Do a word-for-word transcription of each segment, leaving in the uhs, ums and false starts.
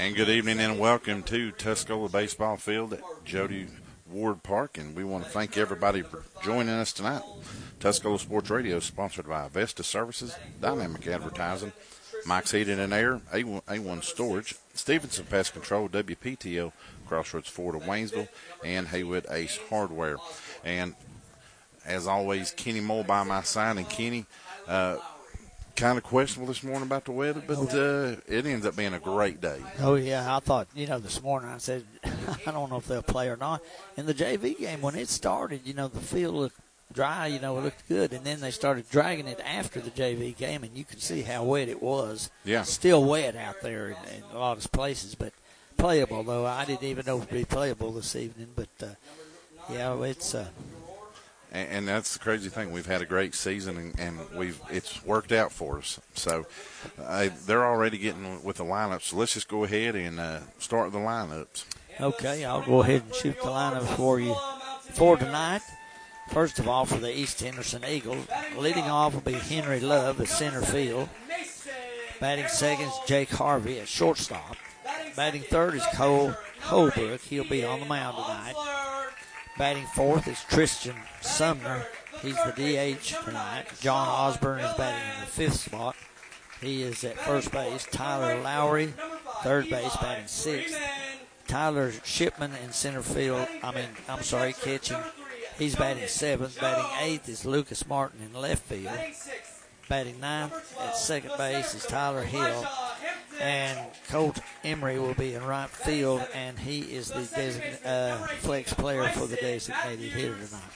And good evening and welcome to Tuscola Baseball Field at Jody Ward Park. And we want to thank everybody for joining us tonight. Tuscola Sports Radio is sponsored by Vesta Services, Dynamic Advertising, Mike's Heating and Air, A one Storage, Stevenson Pest Control, W P T L, Crossroads Ford of Waynesville, and Haywood Ace Hardware. And as always, Kenny Moore by my side. And Kenny, uh, kind of questionable this morning about the weather, but uh, it ends up being a great day. Oh, yeah. I thought, you know, this morning I said, I don't know if they'll play or not. In the J V game, when it started, you know, the field looked dry, you know, it looked good. And then they started dragging it after the J V game, and you could see how wet it was. Yeah. Still wet out there in, in a lot of places, but playable, though. I didn't even know it would be playable this evening. But, uh, yeah, it's uh, – And, and that's the crazy thing. We've had a great season, and, and we've it's worked out for us. So uh, they're already getting with the lineups. So let's just go ahead and uh, start the lineups. Okay, I'll go ahead and shoot the lineup for you for tonight. First of all, for the East Henderson Eagles, leading off will be Henry Love at center field. Batting second is Jake Harvey at shortstop. Batting third is Cole Holbrook. He'll be on the mound tonight. Batting fourth is Tristan Sumner. He's the D H tonight. John Osborne is batting in the fifth spot. He is at first base. Tyler Lowry, third base, batting sixth. Tyler Shipman in center field. I mean, I'm sorry, catching. He's batting seventh. Batting eighth is Lucas Martin in left field. Batting ninth at second base is Tyler Hill. And Colt Emery will be in right field, and he is the design, uh, flex player for the designated hitter tonight.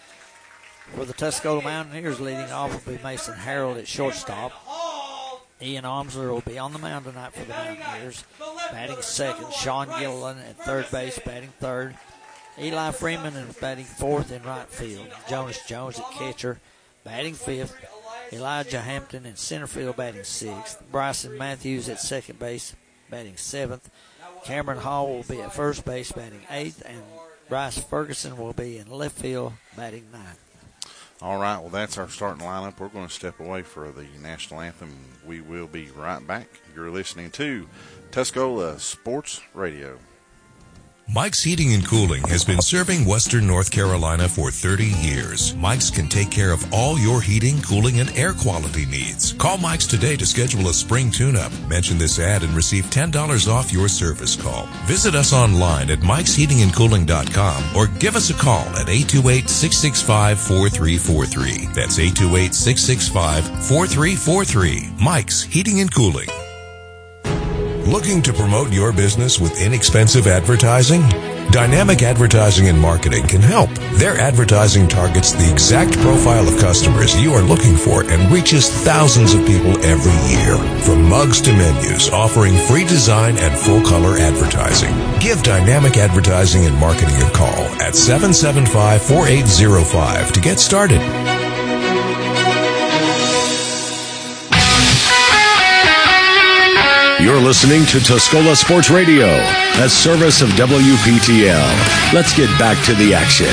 For the Tuscola Mountaineers, leading off will be Mason Harold at shortstop. Ian Omsler will be on the mound tonight for the Mountaineers. Batting second, Sean Gilliland at third base, batting third. Eli Freeman is batting fourth in right field. Jonas Jones at catcher, batting fifth. Elijah Hampton in center field, batting sixth. Bryson Matthews at second base, batting seventh. Cameron Hall will be at first base, batting eighth. And Bryce Ferguson will be in left field, batting ninth. All right, well, that's our starting lineup. We're going to step away for the national anthem. We will be right back. You're listening to Tuscola Sports Radio. Mike's Heating and Cooling has been serving Western North Carolina for thirty years. Mike's can take care of all your heating, cooling, and air quality needs. Call Mike's today to schedule a spring tune-up. Mention this ad and receive ten dollars off your service call. Visit us online at mikes heating and cooling dot com or give us a call at eight two eight, six six five, four three four three. That's eight two eight, six six five, four three four three. Mike's Heating and Cooling. Looking to promote your business with inexpensive advertising? Dynamic Advertising and Marketing can help. Their advertising targets the exact profile of customers you are looking for and reaches thousands of people every year. From mugs to menus, offering free design and full-color advertising. Give Dynamic Advertising and Marketing a call at seven seven five, four eight zero five to get started. You're listening to Tuscola Sports Radio, a service of W P T L. Let's get back to the action.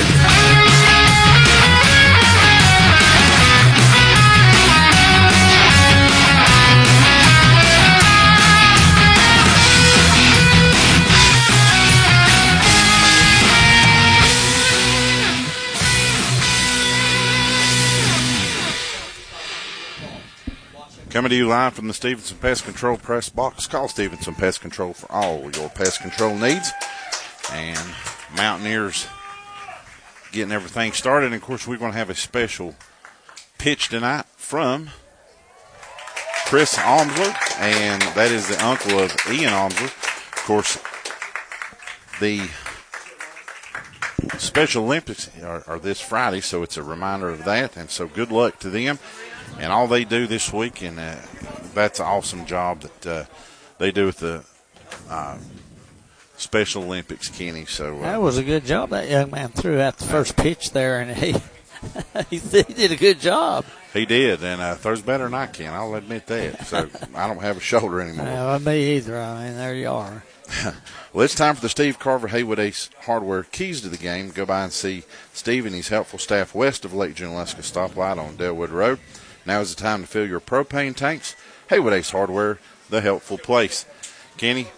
Coming to you live from the Stevenson Pest Control press box. Call Stevenson Pest Control for all your pest control needs. And Mountaineers getting everything started. And, of course, we're going to have a special pitch tonight from Chris Omsler, and that is the uncle of Ian Omsler. Of course, the Special Olympics are, are this Friday, so it's a reminder of that. And so good luck to them and all they do this week. And uh, that's an awesome job that uh, they do with the uh, Special Olympics, Kenny. So uh, that was a good job. That young man threw out the first pitch there, and he he did a good job. He did, and uh, throws better than I can. I'll admit that. So I don't have a shoulder anymore. Well, me either. I mean, there you are. Well, it's time for the Steve Carver Haywood Ace Hardware Keys to the Game. Go by and see Steve and his helpful staff west of Lake Junaluska Stoplight on Delwood Road. Now is the time to fill your propane tanks. Haywood Ace Hardware, the helpful place. Kenny,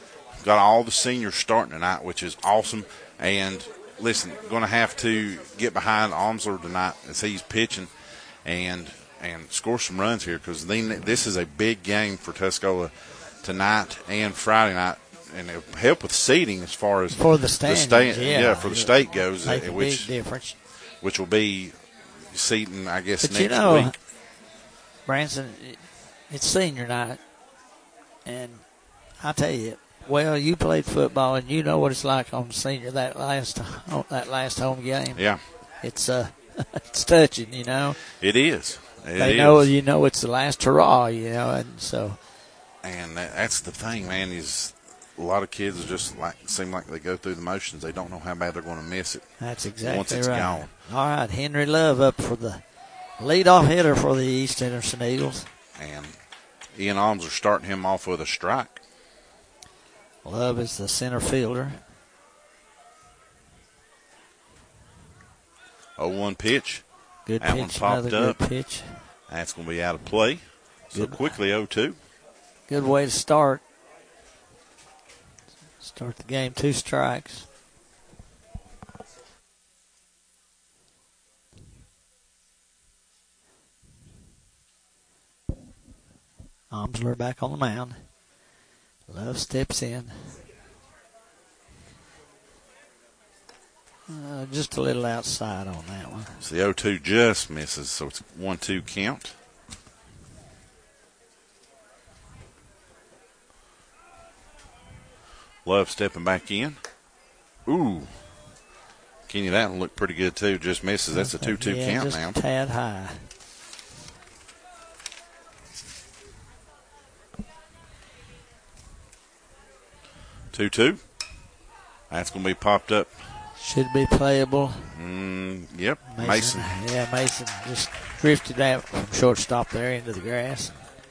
got all the seniors starting tonight, which is awesome. And listen, going to have to get behind Amsler tonight as he's pitching and and score some runs here, because this is a big game for Tuscola tonight and Friday night, and it'll help with seeding as far as for the standings, the state, yeah. yeah, for the state goes, Make a which big difference. Which will be seeding, I guess, but next you know, week. Branson, it's senior night, and I tell you, well, you played football and you know what it's like on senior that last that last home game. Yeah, it's uh, it's touching, you know. It is. It they is. know, you know, it's the last hurrah, you know, and so. And that, that's the thing, man. Is a lot of kids are just like seem like they go through the motions. They don't know how bad they're going to miss it. That's exactly once it's right. gone. All right, Henry Love up for the leadoff hitter for the East Henderson Eagles. And Ian Alms are starting him off with a strike. Love is the center fielder. oh one pitch. Good that pitch, one popped another up. good pitch. That's going to be out of play. So Good. quickly oh two. Good way to start. Start the game, two strikes. Amsler back on the mound. Love steps in. Uh, just a little outside on that one. So the oh two just misses, so it's one two count. Love stepping back in. Ooh. Kenny, that one looked pretty good, too. Just misses. That's a two two yeah, count just now. A tad high. two two. That's going to be popped up. Should be playable. Mm, yep, Mason, Mason. Yeah, Mason just drifted out from shortstop there into the grass.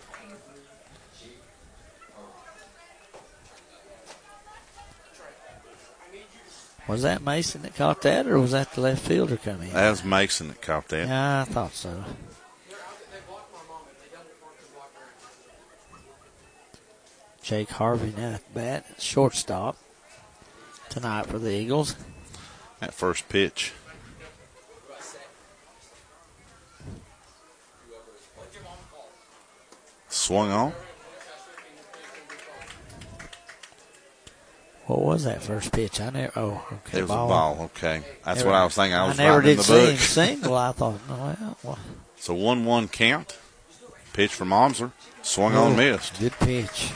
Was that Mason that caught that, or was that the left fielder coming in? That was Mason that caught that. Yeah, I thought so. Jake Harvey now at bat, shortstop tonight for the Eagles. That first pitch. Swung on. What was that first pitch? I never. Oh, okay. It was ball. a ball. Okay, that's Never, what I was thinking. I was I never writing in did the see book. him single. I thought, well, well. So one one count. Pitch from Amsler. Swung on, missed. Good pitch.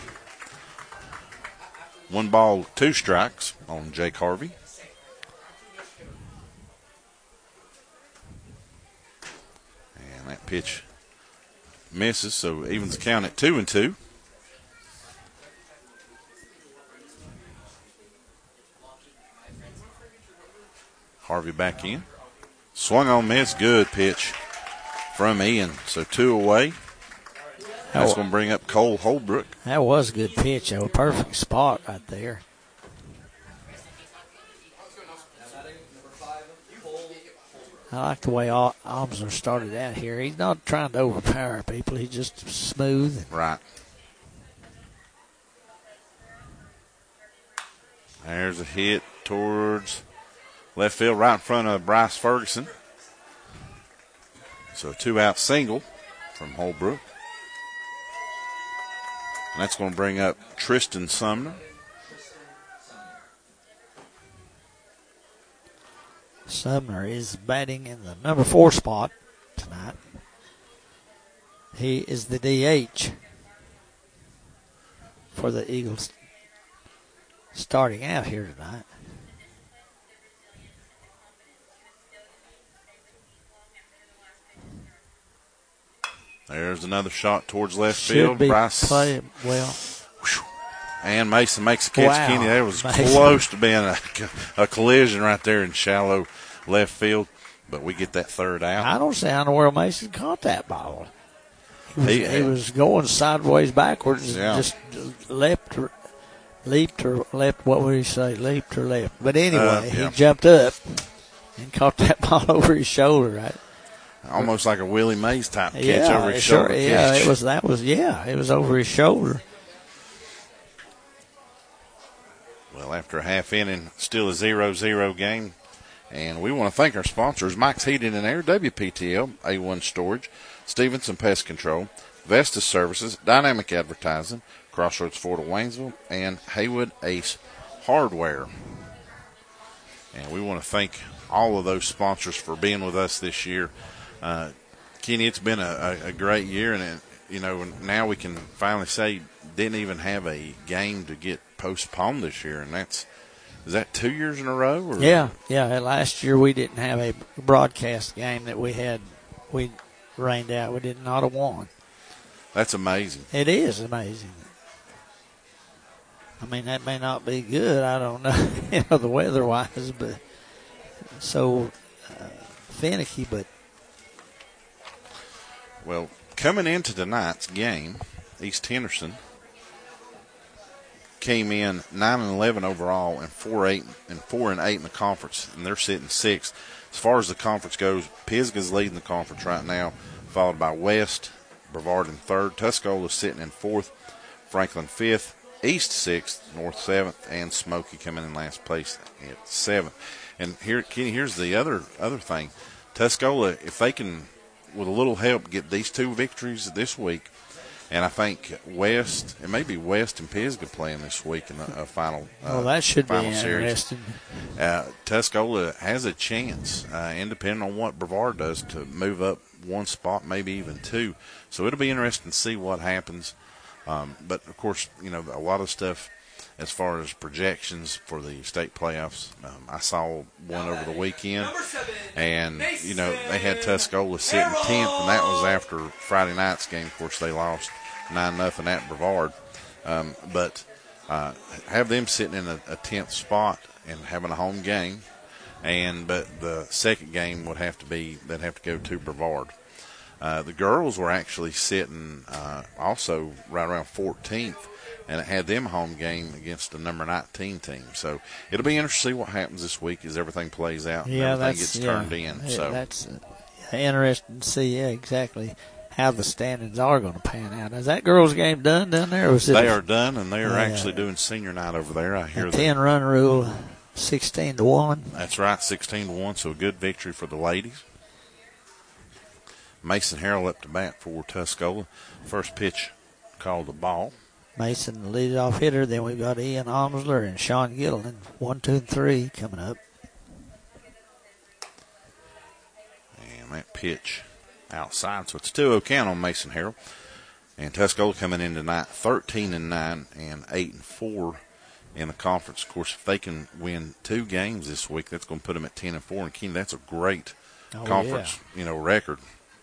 One ball, two strikes on Jake Harvey. And that pitch misses, so evens the count at two and two. Harvey back in. Swung on, miss. Good pitch from Ian. So two away. That's going to bring up Cole Holbrook. That was a good pitch. A perfect spot right there. I like the way Amsler started out here. He's not trying to overpower people. He's just smooth. Right. There's a hit towards left field right in front of Bryce Ferguson. So a two-out single from Holbrook. And that's going to bring up Tristan Sumner. Sumner is batting in the number four spot tonight. He is the D H for the Eagles starting out here tonight. There's another shot towards left Should field. be Bryce. play well. And Mason makes a catch. Wow. Kenny, that was Mason. close to being a, a collision right there in shallow left field. But we get that third out. I don't see how in the world Mason caught that ball. He was, He- he was going sideways backwards, Yeah. just leapt or, leaped or leapt, what would he say, leaped or leapt. But anyway, Uh, yeah. he jumped up and caught that ball over his shoulder, right? Almost like a Willie Mays type catch yeah, over his sure, shoulder yeah, catch. it was, that was, yeah, it was over his shoulder. Well, after a half inning, still a zero zero game. And we want to thank our sponsors, Mike's Heating and Air, W P T L, A one Storage, Stevenson Pest Control, Vestas Services, Dynamic Advertising, Crossroads Ford of Waynesville, and Haywood Ace Hardware. And we want to thank all of those sponsors for being with us this year. Uh, Kenny, it's been a, a, a great year, and it, you know, now we can finally say didn't even have a game to get postponed this year, and that's is that two years in a row? Or? Yeah, yeah. Last year we didn't have a broadcast game that we had. We rained out. We did not have won. That's amazing. It is amazing. I mean, that may not be good. I don't know, you know, the weather-wise, but so uh, finicky. But well, coming into tonight's game, East Henderson came in nine and eleven overall, and four eight and four and eight in the conference, and they're sitting sixth. As far as the conference goes, Pisgah's leading the conference right now, followed by West, Brevard in third, Tuscola sitting in fourth, Franklin fifth, East sixth, North seventh, and Smoky coming in last place at seventh. And here, Kenny, here's the other other thing: Tuscola, if they can, with a little help, get these two victories this week. And I think West, it may be West and Pisgah playing this week in a, a final uh, well, that should final be series. interesting. Uh, Tuscola has a chance, uh, and depending on what Brevard does, to move up one spot, maybe even two. So it'll be interesting to see what happens. Um, but, of course, you know, a lot of stuff as far as projections for the state playoffs. Um, I saw one over the weekend, and, you know, they had Tuscola sitting tenth, and that was after Friday night's game. Of course, they lost nine nothing at Brevard. Um, but uh, have them sitting in a, a tenth spot and having a home game. And but the second game would have to be, they'd have to go to Brevard. Uh, the girls were actually sitting uh, also right around fourteenth, and it had them a home game against the number nineteen team. So it'll be interesting to see what happens this week as everything plays out and yeah, everything that's, gets yeah, turned in. So that's uh, interesting to see, yeah, exactly how the standings are going to pan out. Is that girls' game done down there? Or is it they a, are done, and they are uh, actually doing senior night over there. I hear that. ten-run rule, sixteen to one. That's right, sixteen to one, so a good victory for the ladies. Mason Harrell up to bat for Tuscola. First pitch called the ball. Mason, the lead-off hitter. Then we've got Ian Omsler and Sean Gilliland. One, two, and three coming up. And that pitch outside. So it's two oh count on Mason Harrell. And Tuscola coming in tonight thirteen and nine and eight and four in the conference. Of course, if they can win two games this week, that's going to put them at ten and four. And Ken, that's a great oh, conference, yeah. you know, record.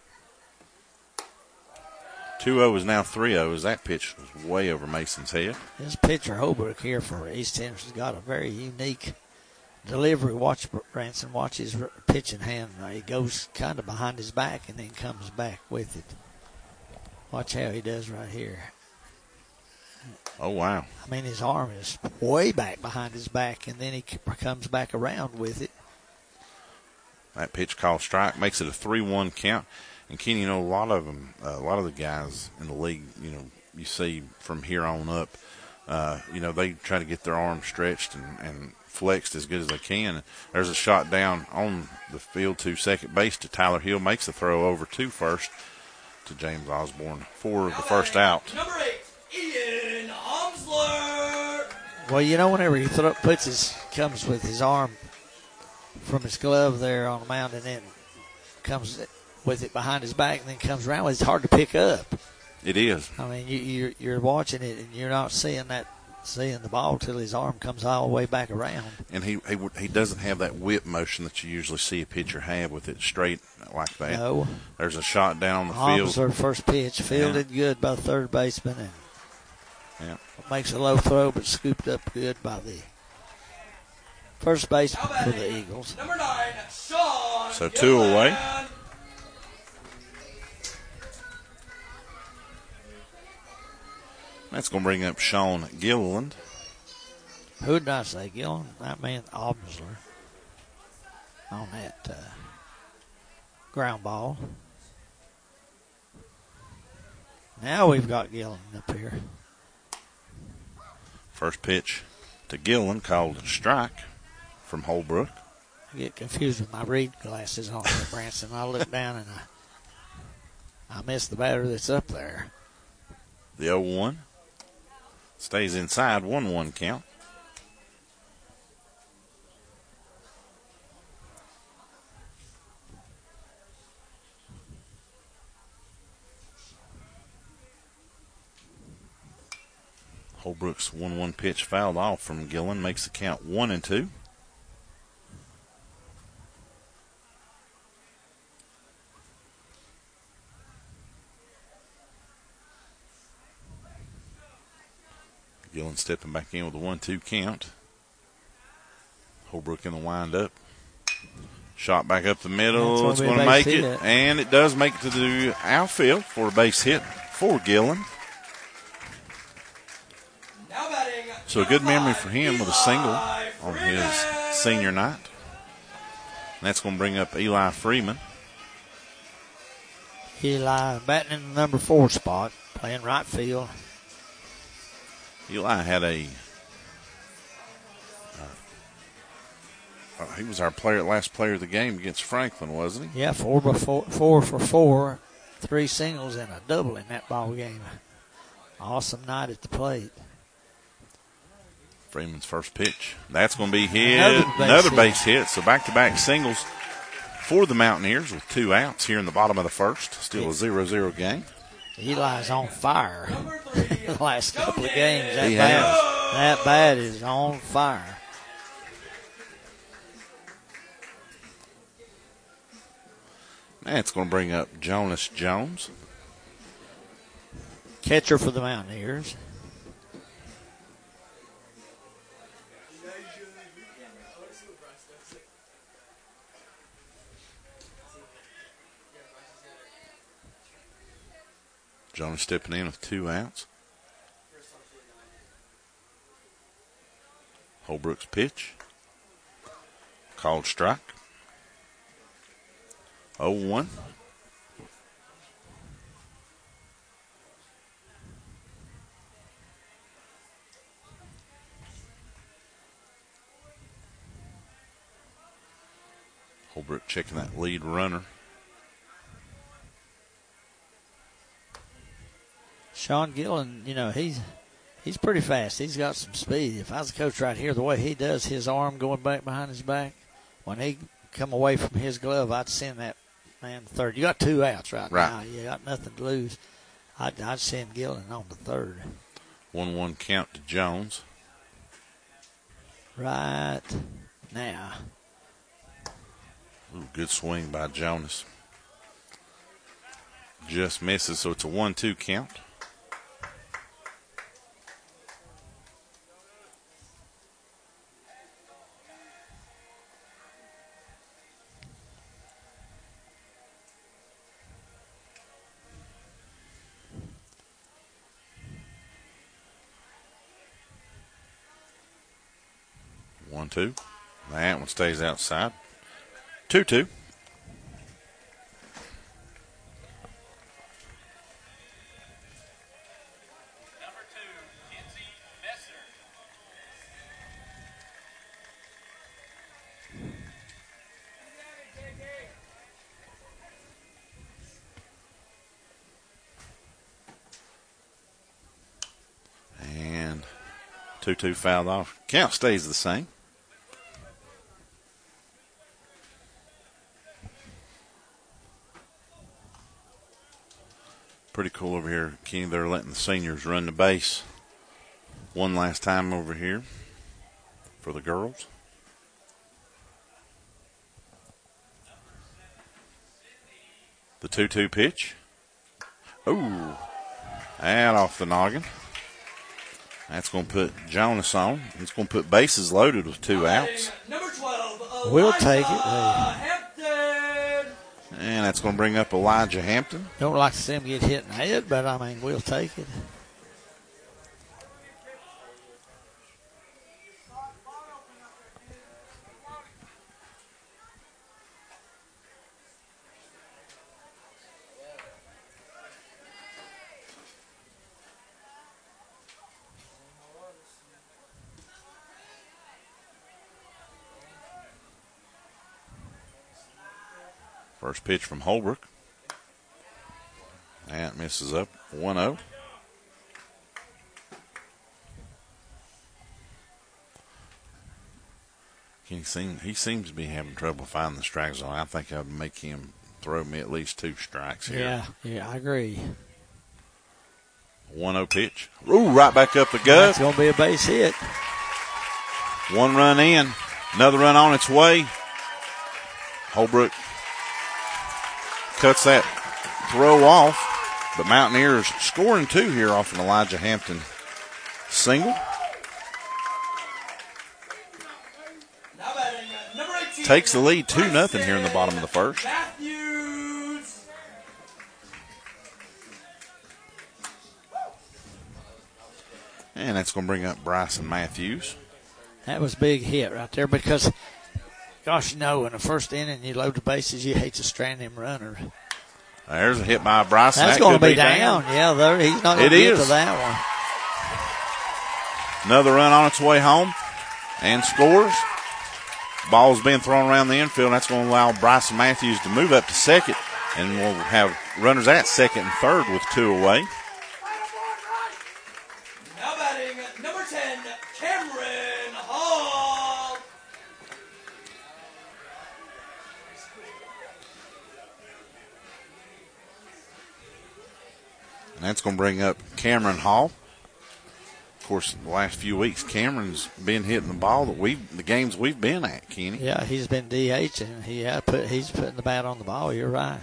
two oh is now three oh as that pitch was way over Mason's head. This pitcher, Holbrook, here for East Henderson's got a very unique delivery. Watch Branson, watch his pitching hand. He goes kind of behind his back and then comes back with it. Watch how he does right here. Oh, wow. I mean, his arm is way back behind his back, and then he comes back around with it. That pitch called strike makes it a three one count. And, Ken, you know, a lot of them, uh, a lot of the guys in the league, you know, you see from here on up, uh, you know, they try to get their arms stretched and, and flexed as good as they can. There's a shot down on the field to second base to Tyler Hill, makes the throw over to first to James Osborne for the first out. Number eight, Ian Omsler. Well, you know, whenever he throw, puts his, comes with his arm from his glove there on the mound and then comes with it behind his back and then comes around, it's hard to pick up. It is. I mean, you, you're, you're watching it and you're not seeing that, seeing the ball till his arm comes all the way back around. And he he he doesn't have that whip motion that you usually see a pitcher have with it straight like that. No. There's a shot down on the Almost field. their first pitch, fielded yeah. good by the third baseman, and yeah. makes a low throw, but scooped up good by the first baseman for the Eagles. Number nine, Sean. So two Gilliland. away. That's going to bring up Sean Gilliland. Who did I say? Gilliland? I mean Omsler on that uh, ground ball. Now we've got Gilliland up here. First pitch to Gillen, called a strike from Holbrook. I get confused with my read glasses on there, Branson. I look down and I, I miss the batter that's up there. The oh one stays inside, one one count. Holbrook's one one pitch fouled off from Gillen makes the count one and two. Gillen stepping back in with a one two count. Holbrook in the windup. Shot back up the middle. It's going to make it. Hit. And it does make it to the outfield for a base hit for Gillen. So a good memory for him with a single on his senior night. And that's going to bring up Eli Freeman. Eli batting in the number four spot, playing right field. Eli had a, uh, uh, he was our player, last player of the game against Franklin, wasn't he? Yeah, four by four, four for four, three singles and a double in that ball game. Awesome night at the plate. Freeman's first pitch. That's going to be hit. Another base, Another hit. base hit. So back-to-back singles for the Mountaineers with two outs here in the bottom of the first. Still a zero zero game. Eli's on fire the last couple of games. That He bat, has. that bat is on fire. That's going to bring up Jonas Jones. Catcher for the Mountaineers. Jonas stepping in with two outs. Holbrook's pitch. Called strike. oh one. Holbrook checking that lead runner. Sean Gillen, you know, he's he's pretty fast. He's got some speed. If I was a coach right here, the way he does his arm going back behind his back, when he come away from his glove, I'd send that man to third. You got two outs right, right. now. You got nothing to lose. I'd, I'd send Gillen on to third. one one count to Jones. Right now. Ooh, good swing by Jonas. Just misses, so it's a one two count. One, two. That one stays outside. Two, two. And two two fouled off. Count stays the same. Pretty cool over here, Kenny. They're letting the seniors run the base one last time over here for the girls. The two two pitch. Ooh, and off the noggin. That's going to put Jonas on. It's going to put bases loaded with two outs. Number twelve, We'll take it. Elijah Hey, Hampton. And that's going to bring up Elijah Hampton. don't like to see him get hit in the head, but, I mean, we'll take it. First pitch from Holbrook. That misses up one oh. He seems, he seems to be having trouble finding the strike zone. I think I'd make him throw me at least two strikes here. Yeah, yeah, I agree. one oh pitch. Ooh, right back up the gut. That's going to be a base hit. One run in. Another run on its way. Holbrook cuts that throw off. But Mountaineers scoring two here off an Elijah Hampton single. Takes the lead two nothing here in the bottom of the first. Matthews. And that's going to bring up Bryson Matthews. That was a big hit right there because, gosh, you know, in the first inning you load the bases, you hate to strand him runner. There's a hit by Bryson. That's that going to could be down. down. Yeah, there, he's not going It to get is. to that one. Another run on its way home and scores. Ball's being thrown around the infield. That's going to allow Bryson Matthews to move up to second, and we'll have runners at second and third with two away. Now batting number ten, Cameron Hall. And that's going to bring up Cameron Hall. Of course, the last few weeks, Cameron's been hitting the ball that we the games we've been at, Kenny. Yeah, he's been D H and he had put he's putting the bat on the ball. You're right.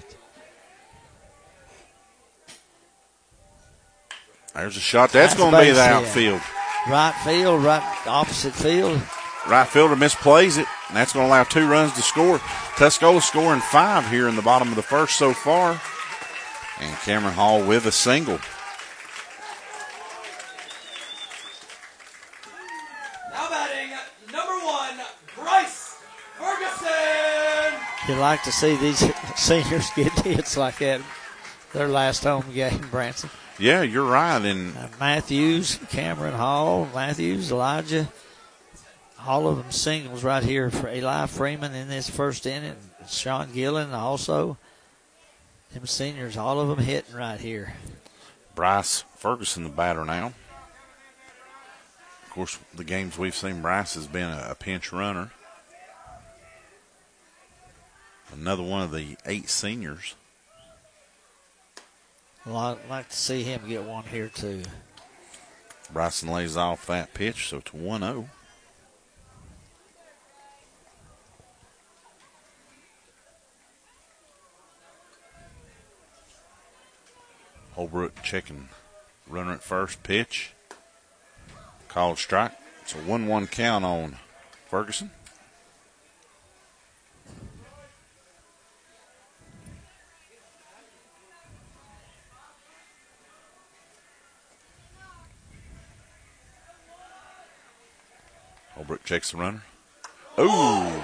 There's a shot. That's, That's going to be base the hit. outfield. Right field, right opposite field. Right fielder misplays it, and that's going to allow two runs to score. Tuscola scoring five here in the bottom of the first so far. And Cameron Hall with a single. Now batting number one, Bryce Ferguson. You like to see these seniors get hits like that. Their last home game, Branson. Yeah, you're right. And Uh, Matthews, Cameron Hall, Matthews, Elijah, all of them singles right here for Eli Freeman in this first inning. Sean Gillen also. Them seniors, all of them hitting right here. Bryce Ferguson, the batter now. Of course, the games we've seen, Bryce has been a, a pinch runner. Another one of the eight seniors. Well, I'd like to see him get one here, too. Bryson lays off that pitch, so it's one oh. Holbrook checking runner at first, pitch. Called strike. It's a one one count on Ferguson. Holbrook checks the runner. Ooh.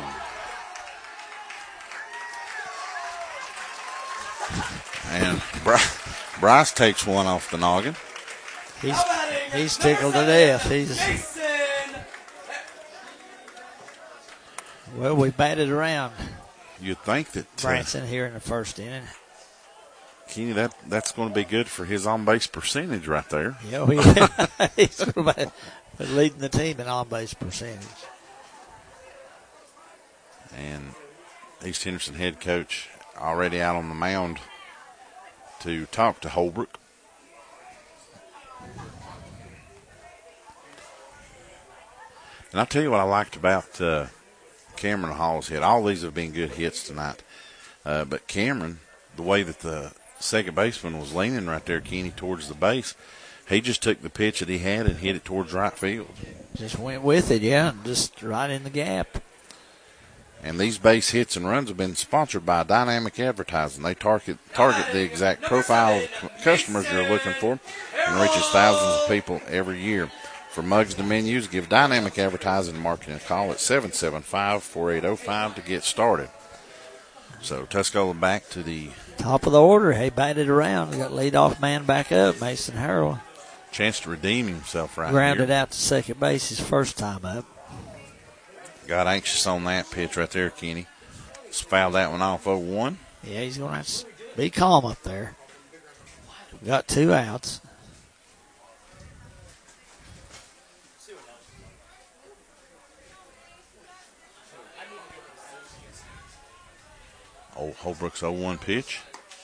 And Bryce, Bryce takes one off the noggin. He's, Now batting he's number tickled to seven, death. He's, Mason. well, we batted around You'd think that, uh, Branson here in the first inning. Kenny, that, that's going to be good for his on-base percentage right there. Yeah, we, he's going to be leading the team in on-base percentage. And East Henderson head coach already out on the mound to talk to Holbrook. And I'll tell you what I liked about uh, Cameron Hall's hit. All these have been good hits tonight. Uh, but Cameron, the way that the second baseman was leaning right there, Kenny, towards the base, he just took the pitch that he had and hit it towards right field. Just went with it, yeah, just right in the gap. And these base hits and runs have been sponsored by Dynamic Advertising. They target target the exact profile of customers you're looking for and reaches thousands of people every year. For mugs to menus, give Dynamic Advertising and Marketing a call at seven seven five, four eight zero five to get started. So Tuscola back to the Top of the order, he batted around. Got leadoff man back up, Mason Harrell. chance to redeem himself right Grounded here. out to second base his first time up. Got anxious on that pitch right there, Kenny. Just fouled that one off oh one. Yeah, he's going to have to be calm up there. Got two outs. Old Holbrook's oh one pitch.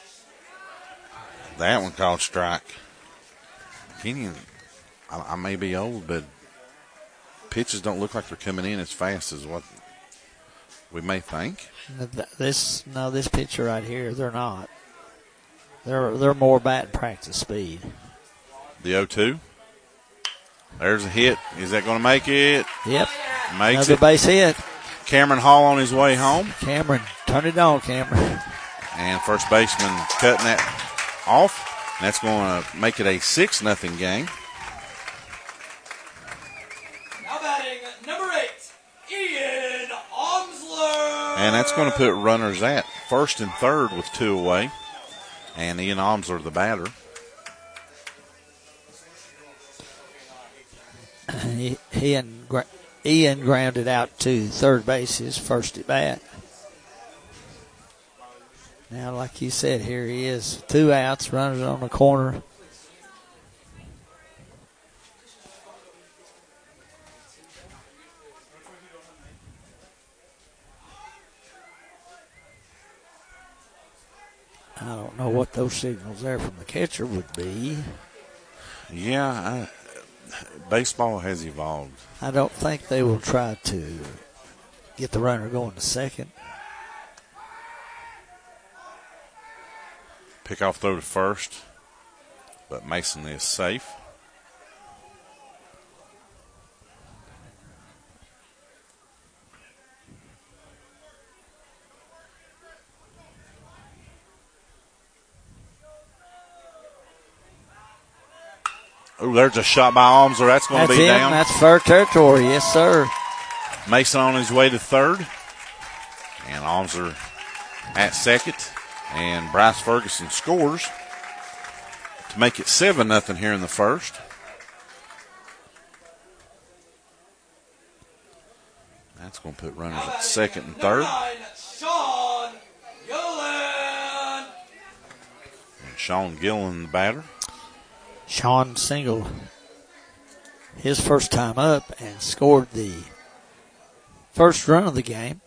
That one called strike. Kenyon, I, I may be old, but pitches don't look like they're coming in as fast as what we may think. This no, this pitcher right here, they're not. They're they're more bat and practice speed. The oh two. There's a hit. Is that going to make it? Yep. Makes Another it. base hit. Cameron Hall on his way home. Cameron, turn it on, Cameron. And first baseman cutting that off. And that's going to make it a six nothing game. Now batting number eight, Ian Omsler. And that's going to put runners at first and third with two away. And Ian Omsler, the batter. He, he and Gra- Ian grounded out to third base his first at bat. Now, like you said, here he is. Two outs, runners on the corner. I don't know what those signals there from the catcher would be. Yeah, I, baseball has evolved. I don't think they will try to get the runner going to second. Pickoff throw to first, but Mason is safe. Oh, there's a shot by Omsler. That's going to That's be him. down. That's fair territory. Yes, sir. Mason on his way to third. And Omsler at second. And Bryce Ferguson scores to make it seven nothing here in the first. That's going to put runners at second and third. Nine, Sean Gillen. And Sean Gillen, the batter. Sean singled his first time up and scored the first run of the game.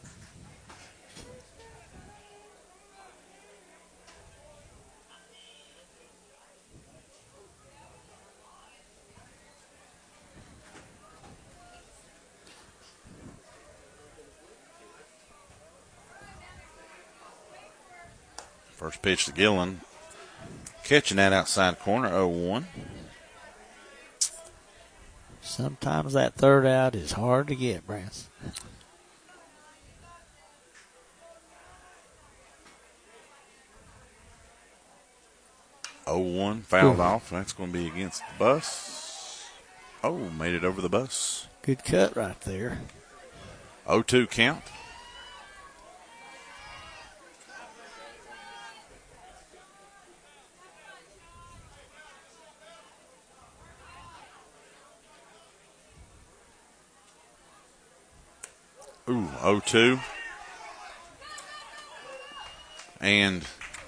First pitch to Gillen. Catching that outside corner, oh one. Sometimes that third out is hard to get, Brance. oh one, fouled Ooh. off. That's going to be against the bus. Oh, made it over the bus. Good cut right there. oh two count. Ooh, oh two. And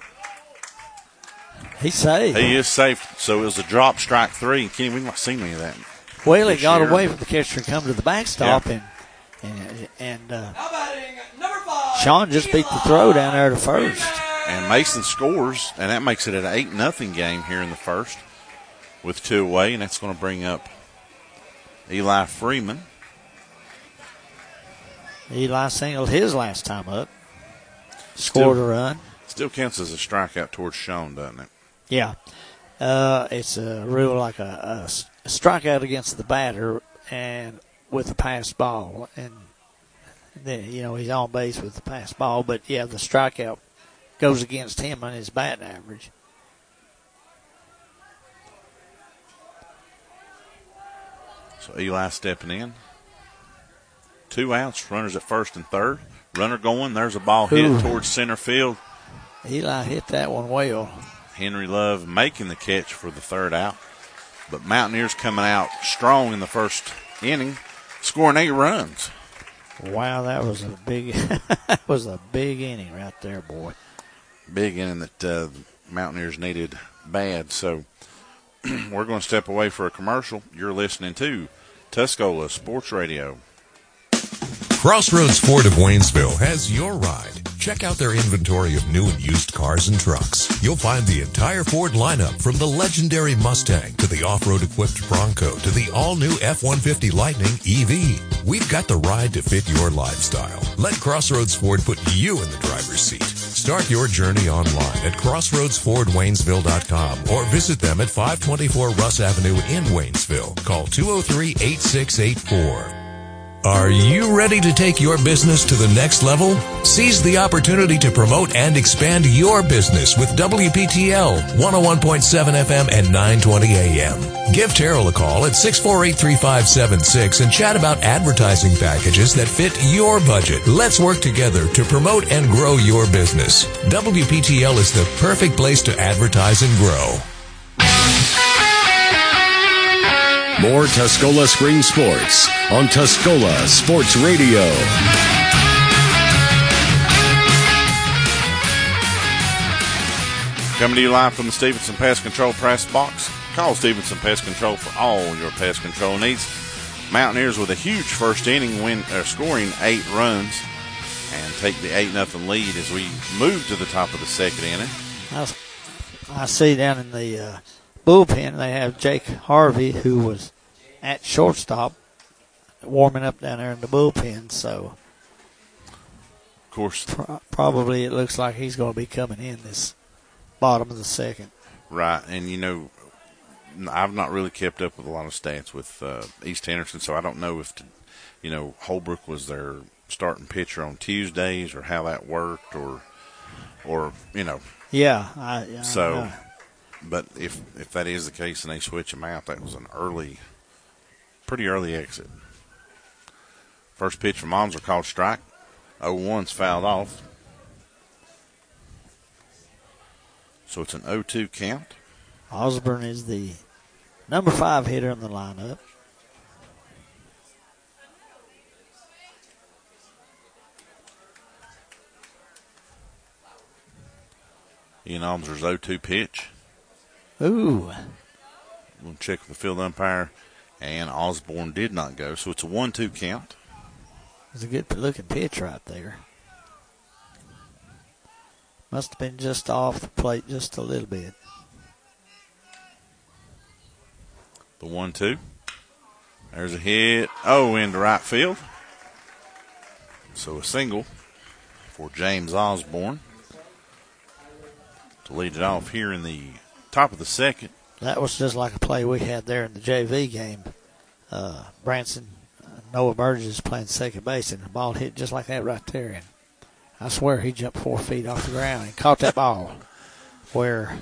He's safe. he is safe. So it was a drop, strike three. And Kenny, we've not seen any of that. Well, he this got year. away from the catcher and come to the backstop, Yeah. and and and uh, Now batting number five, Sean just beat the throw down there to first. And Mason scores, and that makes it an eight nothing game here in the first with two away, and that's going to bring up Eli Freeman. Eli singled his last time up. Scored Still- a run. Still counts as a strikeout towards Sean, doesn't it? Yeah. Uh, it's a rule like a, a strikeout against the batter and with a passed ball. And then, you know, he's on base with the passed ball. But, yeah, the strikeout goes against him on his batting average. So Eli stepping in. Two outs, runners at first and third. Runner going. There's a ball hit Ooh. towards center field. Eli hit that one well. Henry Love making the catch for the third out. But Mountaineers coming out strong in the first inning, scoring eight runs. Wow, that was a big that was a big inning right there, boy. big inning that uh, the Mountaineers needed bad. So we're going to step away for a commercial. You're listening to Tuscola Sports Radio. Crossroads Ford of Waynesville has your ride. Check out their inventory of new and used cars and trucks. You'll find the entire Ford lineup, from the legendary Mustang to the off-road equipped Bronco to the all-new F one fifty Lightning E V. We've got the ride to fit your lifestyle. Let Crossroads Ford put you in the driver's seat. Start your journey online at crossroads ford waynesville dot com or visit them at five twenty-four Russ Avenue in Waynesville. Call two oh three, eight six eight four. Are you ready to take your business to the next level? Seize the opportunity to promote and expand your business with W P T L one oh one point seven F M and nine twenty A M. Give Terrell a call at six four eight, three five seven six and chat about advertising packages that fit your budget. Let's work together to promote and grow your business. W P T L is the perfect place to advertise and grow. More Tuscola Spring Sports on Tuscola Sports Radio. Coming to you live from the Stevenson Pest Control press box. Call Stevenson Pest Control for all your pest control needs. Mountaineers with a huge first inning, win, uh, scoring eight runs, and take the eight nothing lead as we move to the top of the second inning. I, I see down in the uh, bullpen they have Jake Harvey, who was at shortstop, warming up down there in the bullpen. So, of course, pro- probably it looks like he's going to be coming in this bottom of the second. Right, and you know, I've not really kept up with a lot of stats with uh, East Henderson, so I don't know if, to, you know, Holbrook was their starting pitcher on Tuesdays or how that worked, or, or you know. Yeah. I, I, so, I, but if if that is the case and they switch him out, that was an early, pretty early exit. First pitch from Almsler called strike. oh one's fouled off. So it's an oh two count. Osborne is the number five hitter in the lineup. Ian Almsler's oh two pitch. Ooh. We'll check with the field umpire, and Osborne did not go, so it's a one two count. It's a good-looking pitch right there. Must have been just off the plate just a little bit. The one two. There's a hit. Oh, into right field. So a single for James Osborne to lead it off here in the top of the second. That was just like a play we had there in the J V game. Uh, Branson, uh, Noah Burgess playing second base, and the ball hit just like that right there. And I swear he jumped four feet off the ground and caught that ball. Where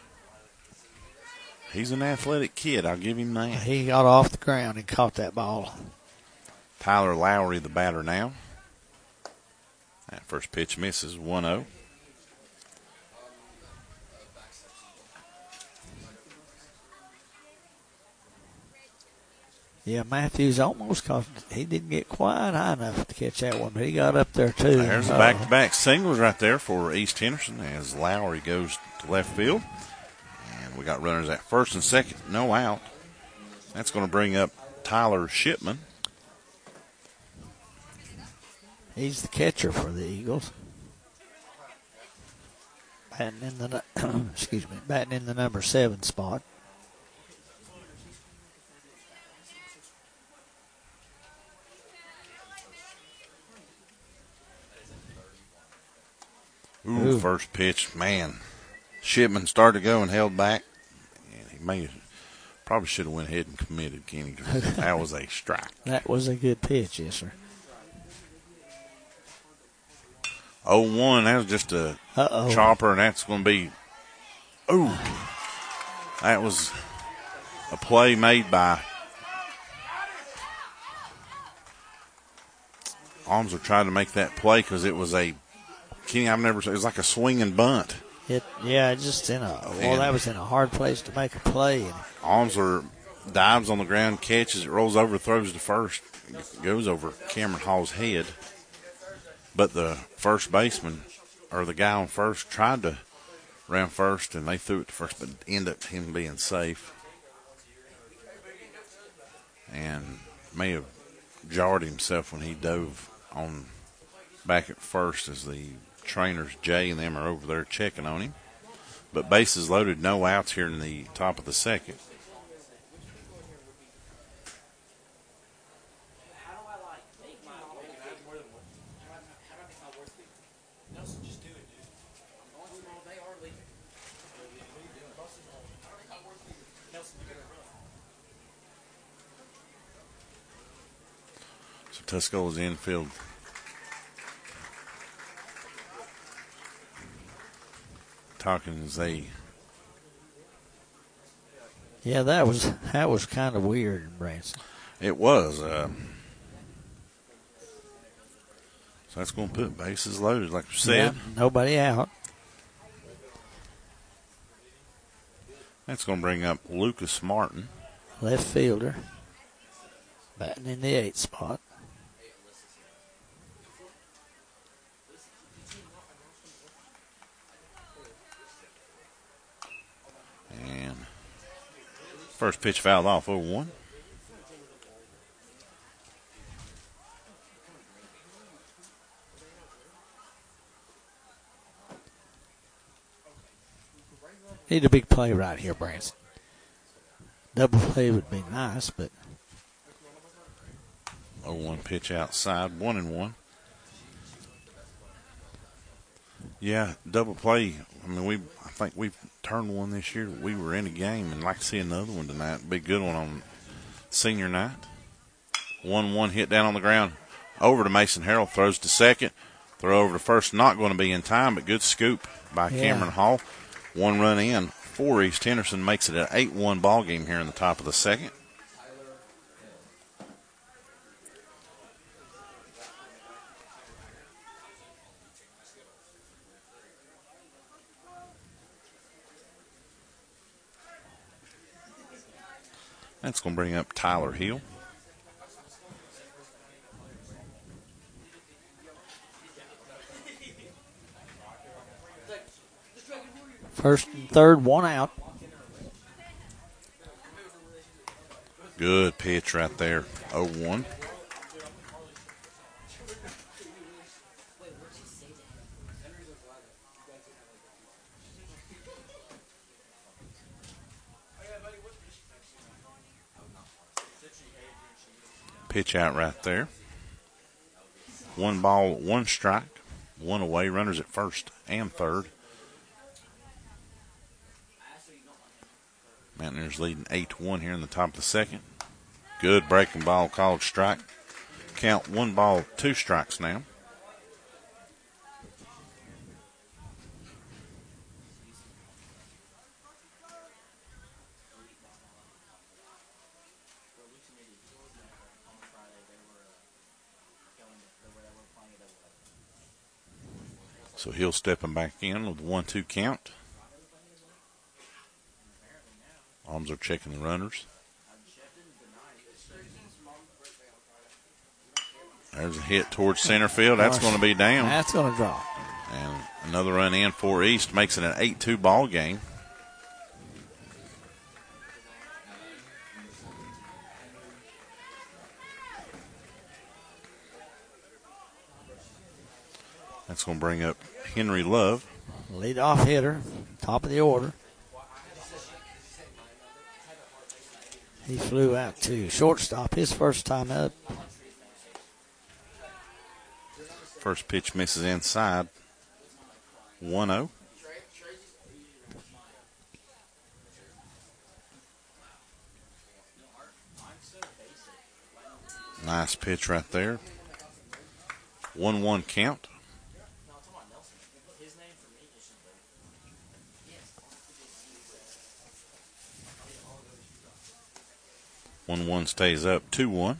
he's an athletic kid, I'll give him that. He got off the ground and caught that ball. Tyler Lowry, the batter now. That first pitch misses, one oh. Yeah, Matthews almost caught it. He didn't get quite high enough to catch that one, but he got up there too. There's a back-to-back singles right there for East Henderson as Lowry goes to left field. And we got runners at first and second, no out. That's going to bring up Tyler Shipman. He's the catcher for the Eagles. Batting in the excuse me, batting in the number seven spot. Ooh, Ooh, first pitch, man. Shipman started to go and held back. And he may probably should have went ahead and committed, Kenny. That was a strike. That was a good pitch, yes, sir. oh one, that was just a Uh-oh. chopper, and that's going to be, ooh, that was a play made by Almsler trying to make that play because it was a, Kenny, I've never, it was like a swinging bunt. It, yeah, just in a, well, that was in a hard place to make a play. Almsler dives on the ground, catches it, rolls over, throws to first, goes over Cameron Hall's head. But the first baseman, or the guy on first, tried to ran first, and they threw it to first, but ended up him being safe. And may have jarred himself when he dove on back at first as the trainers, Jay and them, are over there checking on him. But bases loaded, no outs here in the top of the second. So Tuscola's infield talking as they. Yeah, that was that was kind of weird, Branson. It was. Uh, so that's going to put bases loaded, like you said. Yeah, nobody out. That's going to bring up Lucas Martin, left fielder, batting in the eighth spot. And first pitch fouled off, oh one. Need a big play right here, Branson. Double play would be nice, but oh one pitch outside, one and one. Yeah, double play. I mean, we I think we've turned one this year. We were in a game, and like to see another one tonight. Be a good one on senior night. one one hit down on the ground. Over to Mason Harrell, throws to second. Throw over to first, not going to be in time, but good scoop by Yeah. Cameron Hall. One run in for East Henderson, makes it an eight one ball game here in the top of the second. That's going to bring up Tyler Hill. first and third, one out. Good pitch right there, oh one. Pitch out right there. One ball, one strike, one away. Runners at first and third. Mountaineers leading eight one here in the top of the second. Good breaking ball called strike. Count one ball, two strikes now. So Hill stepping back in with a one two count. Arms are checking the runners. There's a hit towards center field. That's going to be down. That's going to drop. And another run in for East makes it an eight two ball game. That's going to bring up Henry Love. Leadoff hitter, top of the order. He flew out to shortstop his first time up. First pitch misses inside. one oh. Nice pitch right there. one one count. one one stays up, two one.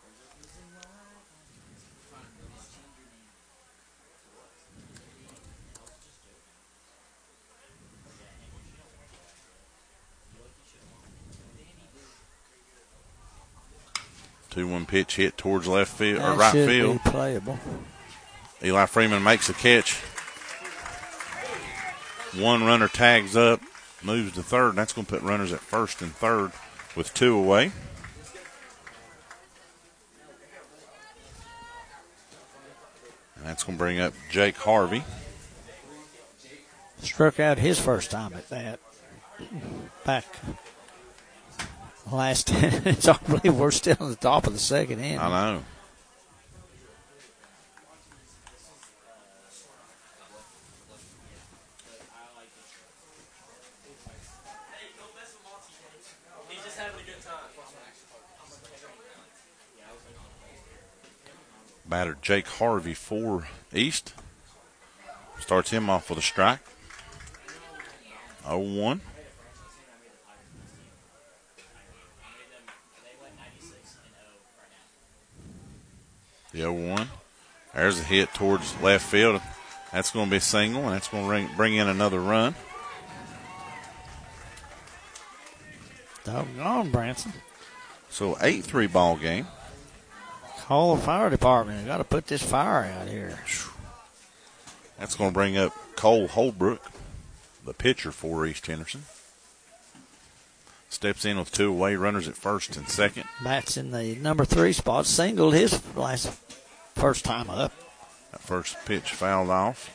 two one pitch hit towards left field, or That right should field. be playable. Eli Freeman makes a catch. One runner tags up, moves to third, and that's going to put runners at first and third with two away. And that's going to bring up Jake Harvey. Struck out his first time at that. Back last inning. It's hard to believe we're still on the top of the second inning. I know. Batter Jake Harvey for East. Starts him off with a strike. oh one. The oh one. There's a hit towards left field. That's going to be a single, and that's going to bring, bring in another run. Doggone, Branson. So eight three ball game. Call the fire department. Got to put this fire out here. That's going to bring up Cole Holbrook, the pitcher for East Henderson. Steps in with two away, runners at first and second. Bats in the number three spot. Singled his last first time up. That first pitch fouled off.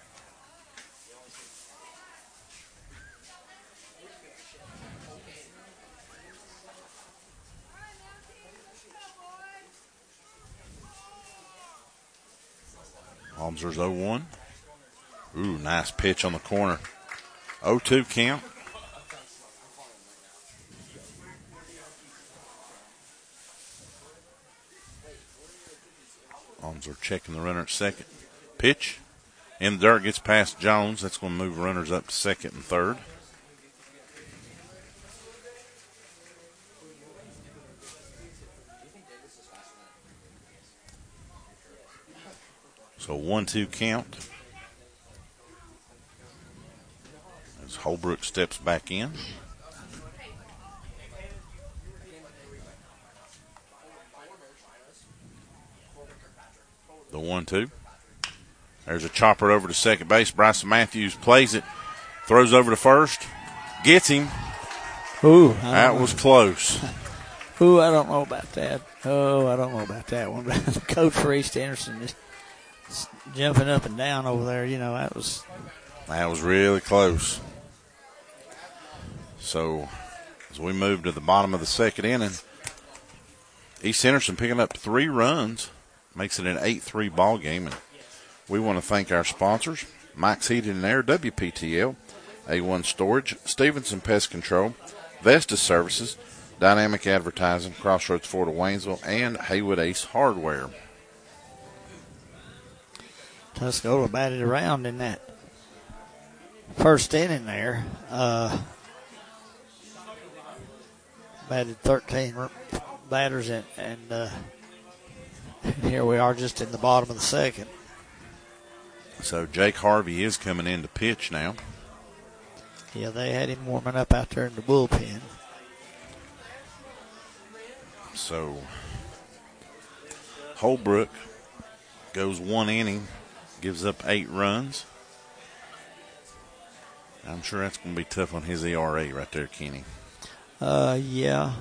Almser's oh one. Ooh, nice pitch on the corner. oh two count. Almser checking the runner at second. Pitch. In the dirt, gets past Jones. That's going to move runners up to second and third. So one two count. As Holbrook steps back in. The one two. There's a chopper over to second base. Bryson Matthews plays it. Throws over to first. Gets him. Ooh, that was close. Ooh, I don't know about that. Oh, I don't know about that one. The coach for East Henderson is jumping up and down over there. You know, that was. That was really close. So, as we move to the bottom of the second inning, East Henderson picking up three runs. Makes it an eight three ball game. And we want to thank our sponsors, Mike's Heating and Air, W P T L, A one Storage, Stevenson Pest Control, Vestas Services, Dynamic Advertising, Crossroads Ford of Waynesville, and Haywood Ace Hardware. Tuscola batted around in that first inning there. Uh, batted thirteen batters, and, and uh, here we are just in the bottom of the second. So Jake Harvey is coming in to pitch now. Yeah, they had him warming up out there in the bullpen. So Holbrook goes one inning, gives up eight runs. I'm sure that's going to be tough on his E R A right there, Kenny. Uh, yeah.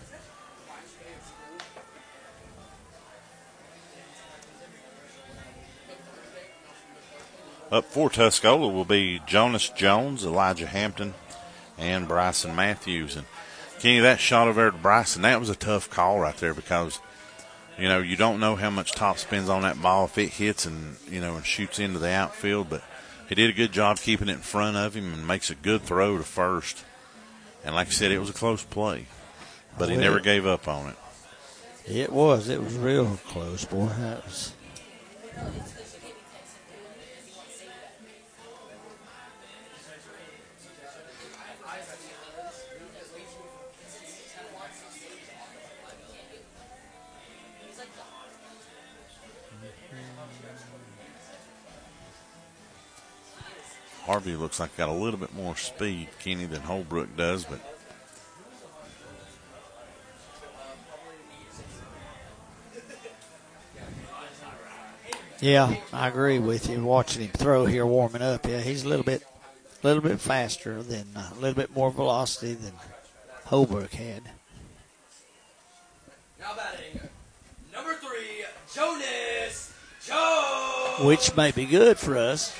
Up for Tuscola will be Jonas Jones, Elijah Hampton, and Bryson Matthews. And Kenny, that shot over there to Bryson, that was a tough call right there because, you know, you don't know how much top spin's on that ball if it hits and, you know, and shoots into the outfield. But he did a good job keeping it in front of him and makes a good throw to first. And like I said, it was a close play, but he never gave up on it. It was. It was real close, boy. That was. Harvey looks like got a little bit more speed, Kenny, than Holbrook does, but yeah, I agree with you. Watching him throw here, warming up, yeah, he's a little bit, a little bit faster than, uh, a little bit more velocity than Holbrook had. Now batting, number three, Jonas Jones. Which may be good for us.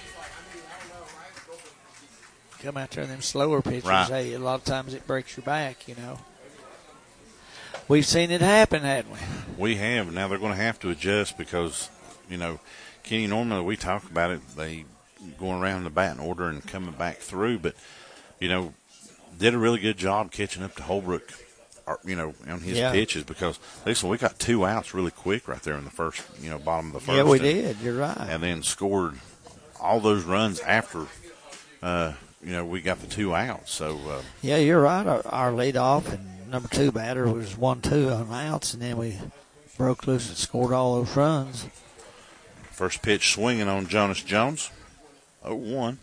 Come out there in them slower pitches. Right. Hey, a lot of times it breaks your back, you know. We've seen it happen, haven't we? We have. Now they're going to have to adjust because, you know, Kenny, normally we talk about it, they going around the batting order and coming back through, but, you know, did a really good job catching up to Holbrook, or, you know, on his Yeah. pitches because, listen, we got two outs really quick right there in the first, you know, bottom of the first. Yeah, we and, did. You're right. And then scored all those runs after, uh, you know, we got the two outs. So, uh, Yeah, you're right. Our, our leadoff and number two batter was one two on outs, and then we broke loose and scored all those runs. first pitch swinging on Jonas Jones. oh one.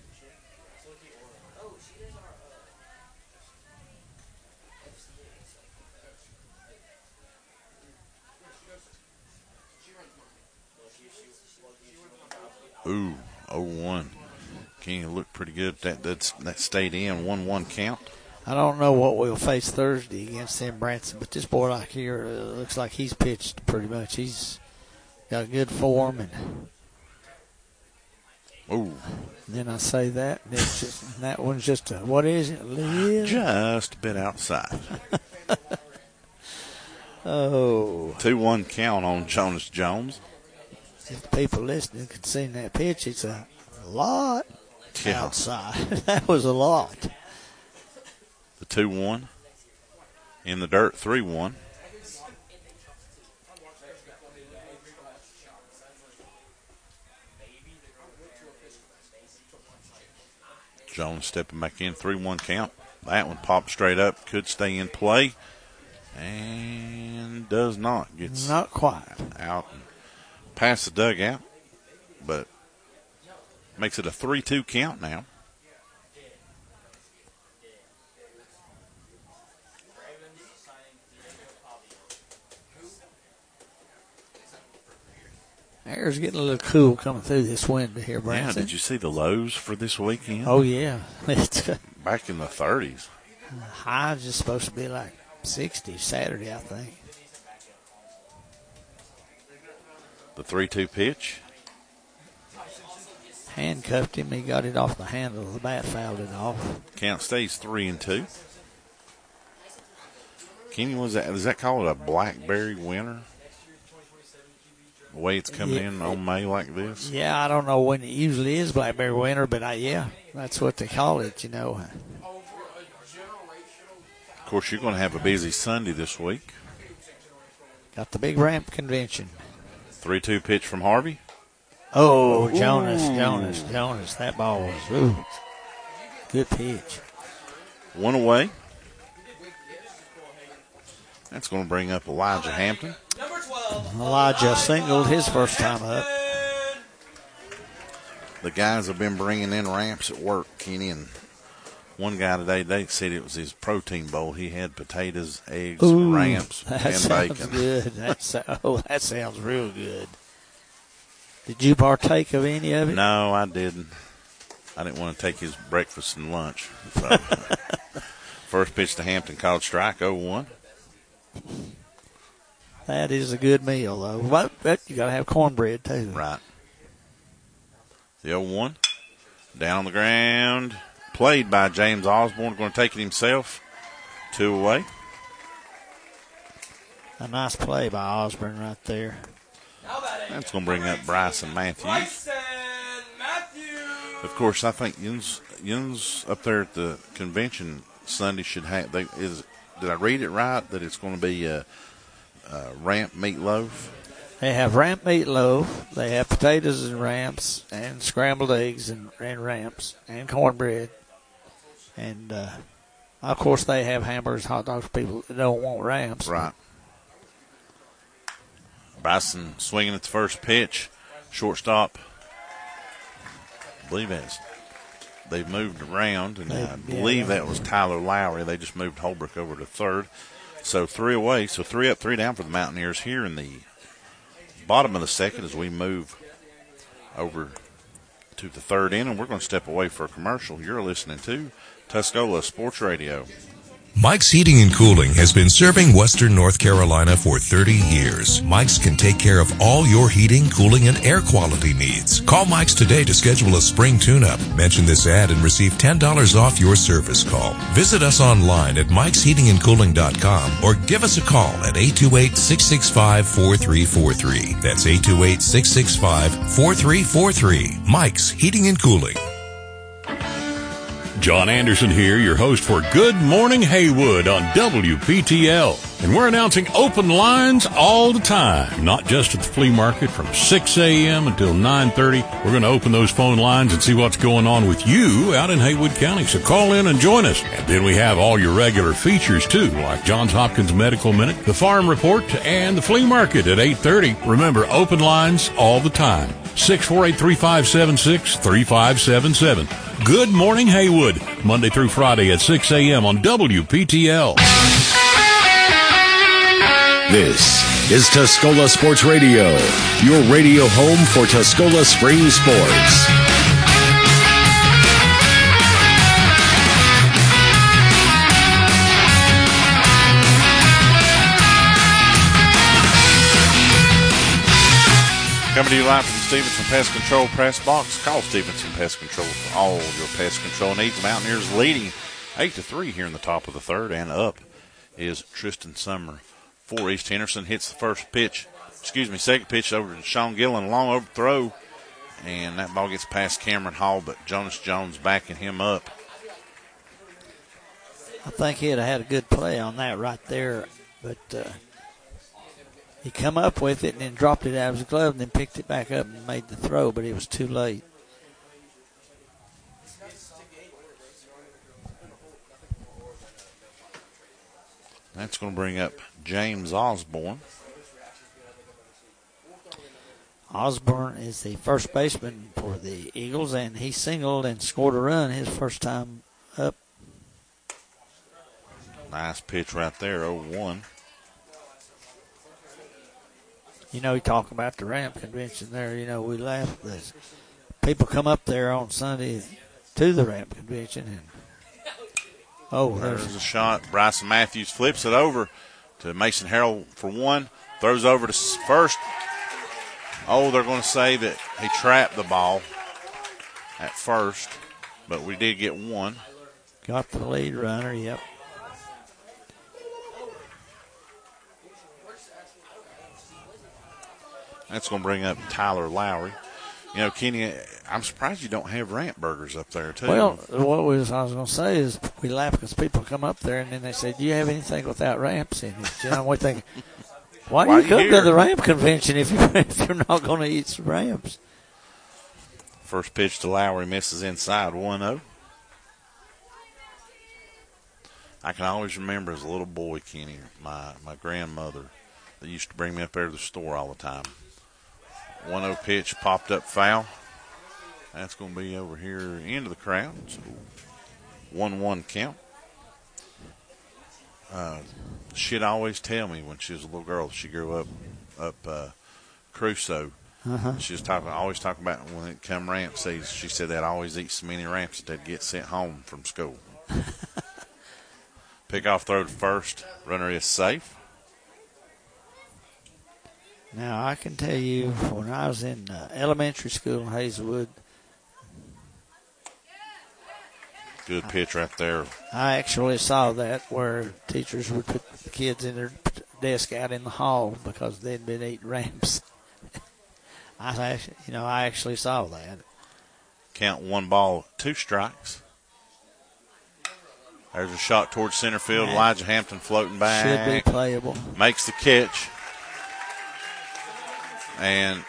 Ooh, oh one. King looked pretty good. That that's, that stayed in. one one count. I don't know what we'll face Thursday against them Branson, but this boy like here uh, looks like he's pitched pretty much. He's got good form, and Ooh, then I say that, and it's just, and that one's just a, what is it, Liz? just a bit outside. Oh, two one count on Jonas Jones. if the people listening could see that pitch, it's a lot Yeah. outside. That was a lot. The two one. In the dirt, three one. Jones stepping back in, three one count. That one popped straight up, could stay in play, and does not. Gets Not quite. out and past the dugout, but makes it a three two count now. Air's getting a little cool coming through this window here, Yeah, Branson. did you see the lows for this weekend? Oh, yeah. It's Back in the thirties. high is just supposed to be like sixty Saturday, I think. The three two pitch. Handcuffed him. He got it off the handle of the bat, fouled it off. Count stays three and two. Kenny, was that, is that called a blackberry winter? The way it's coming Yeah. in on May like this? Yeah, I don't know when it usually is Blackberry Winter, but I, yeah, that's what they call it, you know. Of course, you're going to have a busy Sunday this week. Got the big ramp convention. three two pitch from Harvey. Oh, Jonas, Jonas, Jonas. That ball was, ooh, good pitch. One away. That's going to bring up Elijah Hampton. Number twelve, Elijah singled his first time up. The guys have been bringing in ramps at work, Kenny, and one guy today, they said it was his protein bowl. He had potatoes, eggs, Ooh, ramps, that and sounds bacon. good. That's, oh, that sounds real good. Did you partake of any of it? No, I didn't. I didn't want to take his breakfast and lunch. So. First pitch to Hampton, called strike, oh one. That is a good meal, though. But, but you got to have cornbread, too. Right. The oh one. Down on the ground. Played by James Osborne. Going to take it himself. Two away. A nice play by Osborne right there. now batting, That's going to bring up Bryson Matthews. Bryson Matthews. Of course, I think Yuns, Yuns up there at the convention Sunday should have. They, is, did I read it right that it's going to be a, a ramp meatloaf? They have ramp meatloaf. They have potatoes and ramps and scrambled eggs and, and ramps and cornbread. And, uh, of course, they have hamburgers, hot dogs for people that don't want ramps. Right. Bryson swinging at the first pitch. Shortstop. I believe that's, they've moved around, and They- I yeah, believe they- that was Tyler Lowry. They just moved Holbrook over to third. So three away. So three up, three down for the Mountaineers here in the bottom of the second as we move over to the third inning. We're going to step away for a commercial. You're listening to Tuscola Sports Radio. Mike's Heating and Cooling has been serving Western North Carolina for thirty years. Mike's can take care of all your heating, cooling, and air quality needs. Call Mike's today to schedule a spring tune-up. Mention this ad and receive ten dollars off your service call. Visit us online at mikes heating and cooling dot com or give us a call at eight two eight, six six five, four three four three. That's eight two eight, six six five, four three four three. Mike's Heating and Cooling. John Anderson here, your host for Good Morning Haywood on W P T L. And we're announcing open lines all the time, not just at the flea market from six a.m. until nine thirty. We're going to open those phone lines and see what's going on with you out in Haywood County. So call in and join us. And then we have all your regular features too, like Johns Hopkins Medical Minute, the Farm Report, and the flea market at eight thirty. Remember, open lines all the time. six four eight, three five seven six, three five seven seven. Good Morning Haywood, Monday through Friday at six a.m. on W P T L. This is Tuscola Sports Radio, your radio home for Tuscola Spring Sports. Coming to you live from the Stevenson Pest Control Press Box. Call Stevenson Pest Control for all your pest control needs. The Mountaineers leading eight to three here in the top of the third, and up is Tristan Summer for East Henderson. Hits the first pitch, excuse me, second pitch over to Sean Gillen, long overthrow, and that ball gets past Cameron Hall, but Jonas Jones backing him up. I think he'd have had a good play on that right there, but uh, he come up with it and then dropped it out of his glove and then picked it back up and made the throw, but it was too late. That's going to bring up James Osborne. Osborne is the first baseman for the Eagles, and he singled and scored a run his first time up. Nice pitch right there, oh one. You know, you talk about the ramp convention there. You know, we laugh. There's people come up there on Sunday to the ramp convention, and oh, there's, there's a shot. Bryson Matthews flips it over to Mason Harrell for one. Throws over to first. Oh, they're going to say that he trapped the ball at first, but we did get one. Got the lead runner, yep. That's going to bring up Tyler Lowry. You know, Kenny, I'm surprised you don't have ramp burgers up there, too. Well, what was I was going to say is we laugh because people come up there and then they say, do you have anything without ramps in it? You know, we think, why do Why you come here? to the ramp convention if you're, if you're not going to eat some ramps? First pitch to Lowry misses inside, one oh. I can always remember as a little boy, Kenny, my, my grandmother that used to bring me up there to the store all the time. one oh pitch popped up foul. That's going to be over here into the crowd. So one one count. Uh, she'd always tell me when she was a little girl, she grew up up uh, Crusoe. Uh-huh. She was talking, always talking about when it come ramp season. She said they'd always eat so many ramps that they'd get sent home from school. Pickoff throw to first. Runner is safe. Now, I can tell you, when I was in uh, elementary school in Hazelwood, Good pitch right there. I actually saw that where teachers would put the kids in their desk out in the hall because they'd been eating ramps. I actually, you know, I actually saw that. Count one ball, two strikes. There's a shot towards center field. Man. Elijah Hampton floating back. Should be playable. Makes the catch. And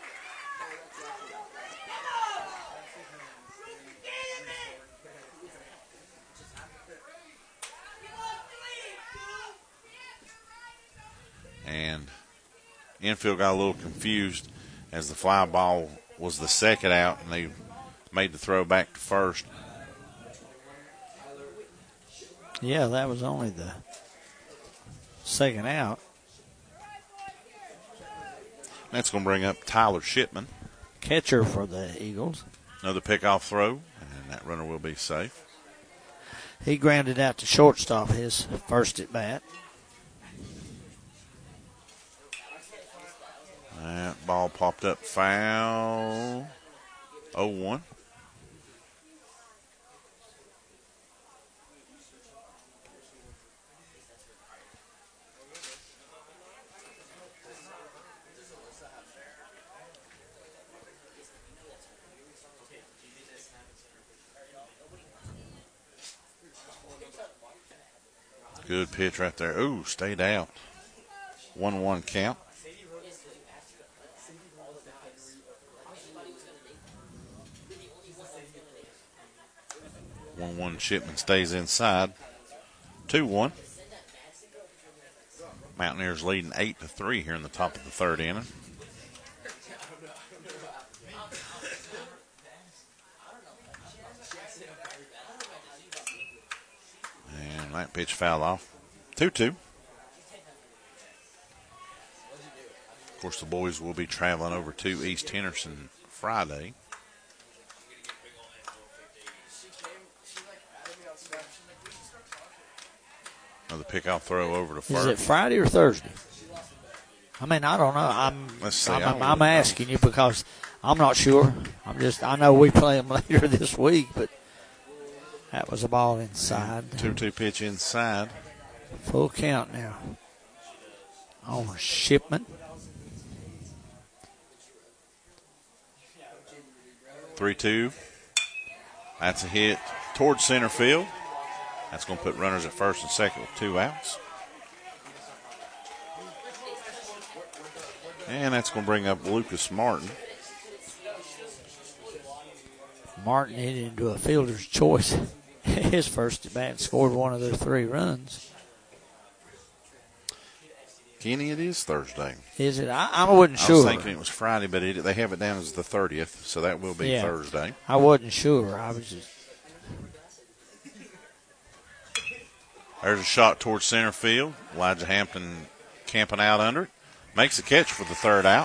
and infield got a little confused as the fly ball was the second out, and they made the throw back to first. Yeah, that was only the second out. That's going to bring up Tyler Shipman. Catcher for the Eagles. Another pickoff throw, and that runner will be safe. He grounded out to shortstop his first at bat. That ball popped up foul. oh one. Good pitch right there. Ooh, stayed out. one one count. one one Shipman stays inside. two one. Mountaineers leading eight to three here in the top of the third inning. And that pitch fouled off. two two. Of course, the boys will be traveling over to East Henderson Friday. Another pickoff throw over to first. Is it Friday or Thursday? I mean, I don't know. I'm Let's see. I'm, I I'm, don't I'm know. asking you because I'm not sure. I'm just I know we play them later this week, but that was a ball inside. two two pitch inside. Full count now. On Shipman. three two. That's a hit towards center field. That's going to put runners at first and second with two outs. And that's going to bring up Lucas Martin. Martin hit into a fielder's choice. His first at bat scored one of their three runs. Kenny, it is Thursday. Is it? I, I wasn't I sure. was thinking it was Friday, but it, they have it down as the thirtieth, so that will be Yeah. Thursday. I wasn't sure. I was just. There's a shot towards center field. Elijah Hampton camping out under it. Makes the catch for the third out.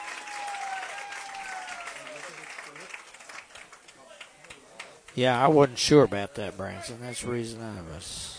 Yeah, I wasn't sure about that, Branson. That's the reason I was.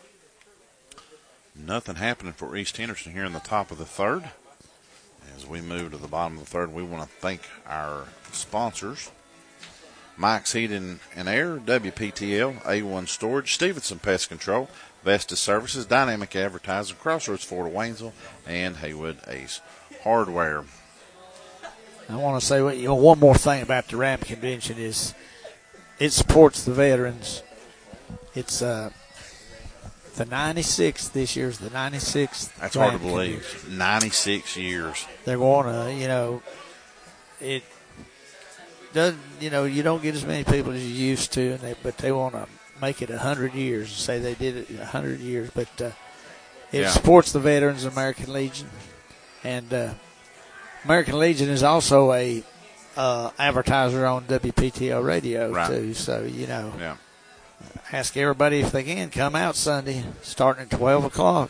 Nothing happening for East Henderson here in the top of the third. As we move to the bottom of the third, we want to thank our sponsors. Mike's Heating and Air, W P T L, A one Storage, Stevenson Pest Control, Vestas Services, Dynamic Advertising, Crossroads Ford of Waynesville, and Haywood Ace Hardware. I want to say what, you know, one more thing about the Ram Convention is it supports the veterans. It's uh, the ninety-sixth, this year's the ninety-sixth. That's hard to Ram believe. Convention. ninety-six years. They're going to, you know, it doesn't, you know, you don't get as many people as you used to, and they, but they want to make it one hundred years, say they did it one hundred years. But uh, it Yeah. supports the veterans of American Legion. And uh, American Legion is also a uh, advertiser on W P T L radio, Right. too. So, you know, Yeah. ask everybody if they can come out Sunday, starting at twelve o'clock.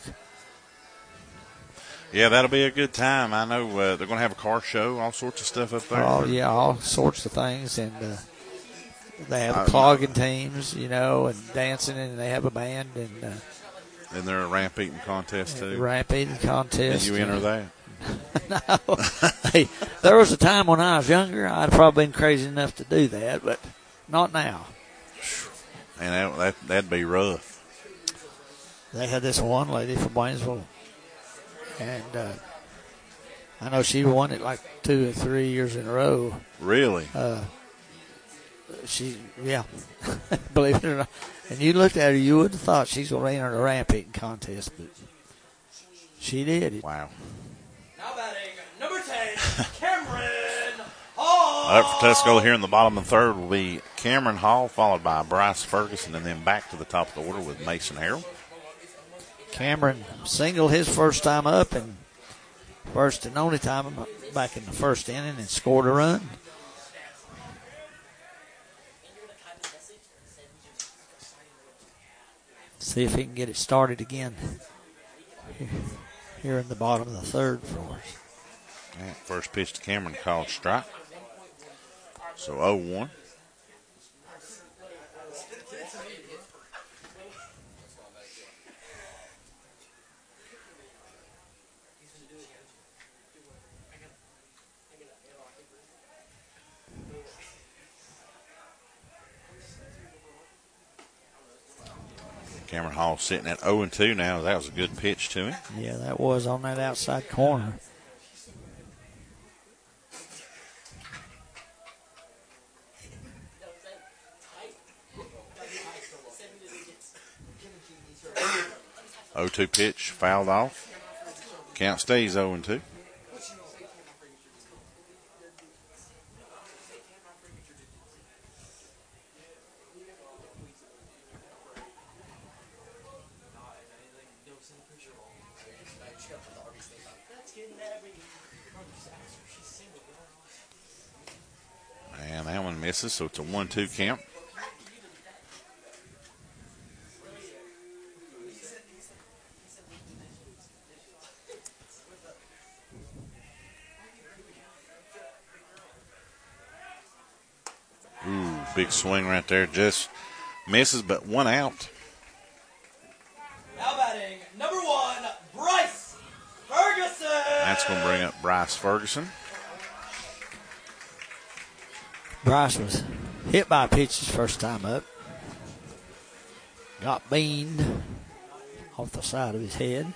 Yeah, that'll be a good time. I know uh, they're going to have a car show, all sorts of stuff up there. Oh, yeah, all sorts of things. And uh, they have Uh, clogging teams, you know, and dancing, and they have a band and uh, And they're a ramp eating contest, too. ramp eating Did contest. you enter that? No. Hey, there was a time when I was younger, I'd probably been crazy enough to do that, but not now. And that, that, that'd be rough. They had this one lady from Waynesville, and uh, I know she won it like two or three years in a row. Really? Uh, she, yeah, believe it or not. And you looked at her, you would have thought she's going to enter the ramp eating contest, but she did. Wow. Now batting, number ten, Cameron Hall. Up for Tuscola here in the bottom of the third will be Cameron Hall, followed by Bryce Ferguson, and then back to the top of the order with Mason Harrell. Cameron singled his first time up, and first and only time back in the first inning, and scored a run. See if he can get it started again here in the bottom of the third for us. That first pitch to Cameron called strike. So oh one. Cameron Hall sitting at oh and two now. That was a good pitch to him. Yeah, that was on that outside corner. oh two pitch, fouled off. Count stays oh and two. And that one misses, so it's a one two count. Ooh, big swing right there. Just misses, but one out. Now batting, number one, Bryce Ferguson. That's going to bring up Bryce Ferguson. Bryce was hit by a pitch his first time up. Got beamed off the side of his head.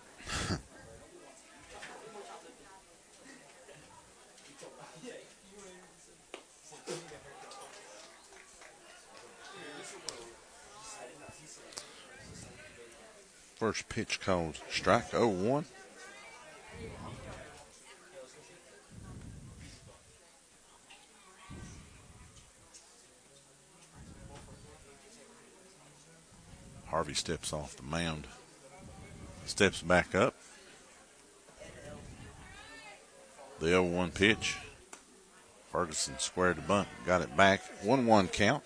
First pitch called strike oh one. Harvey steps off the mound. Steps back up. The oh one pitch. Ferguson squared the bunt. Got it back. one one count.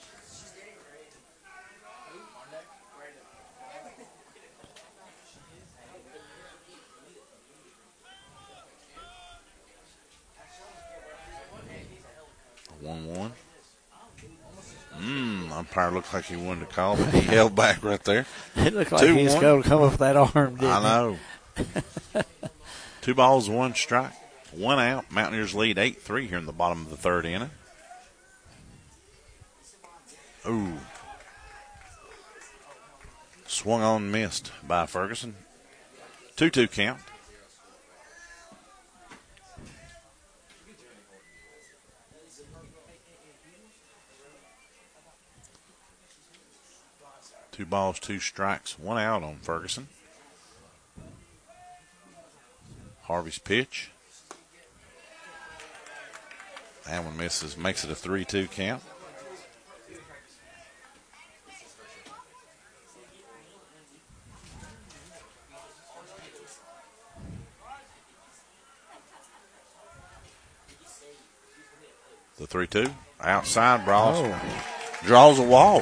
one one. Mmm, umpire looked like he wanted to call, but he held back right there. It looked like he was going to come up with that arm, didn't I know. Two balls, one strike, one out. Mountaineers lead eight three here in the bottom of the third inning. Ooh. Swung on and missed by Ferguson. two two count. Two balls, two strikes, one out on Ferguson. Harvey's pitch. That one misses, makes it a three two count. The three two. Outside, Brawls. Oh. Draws a walk.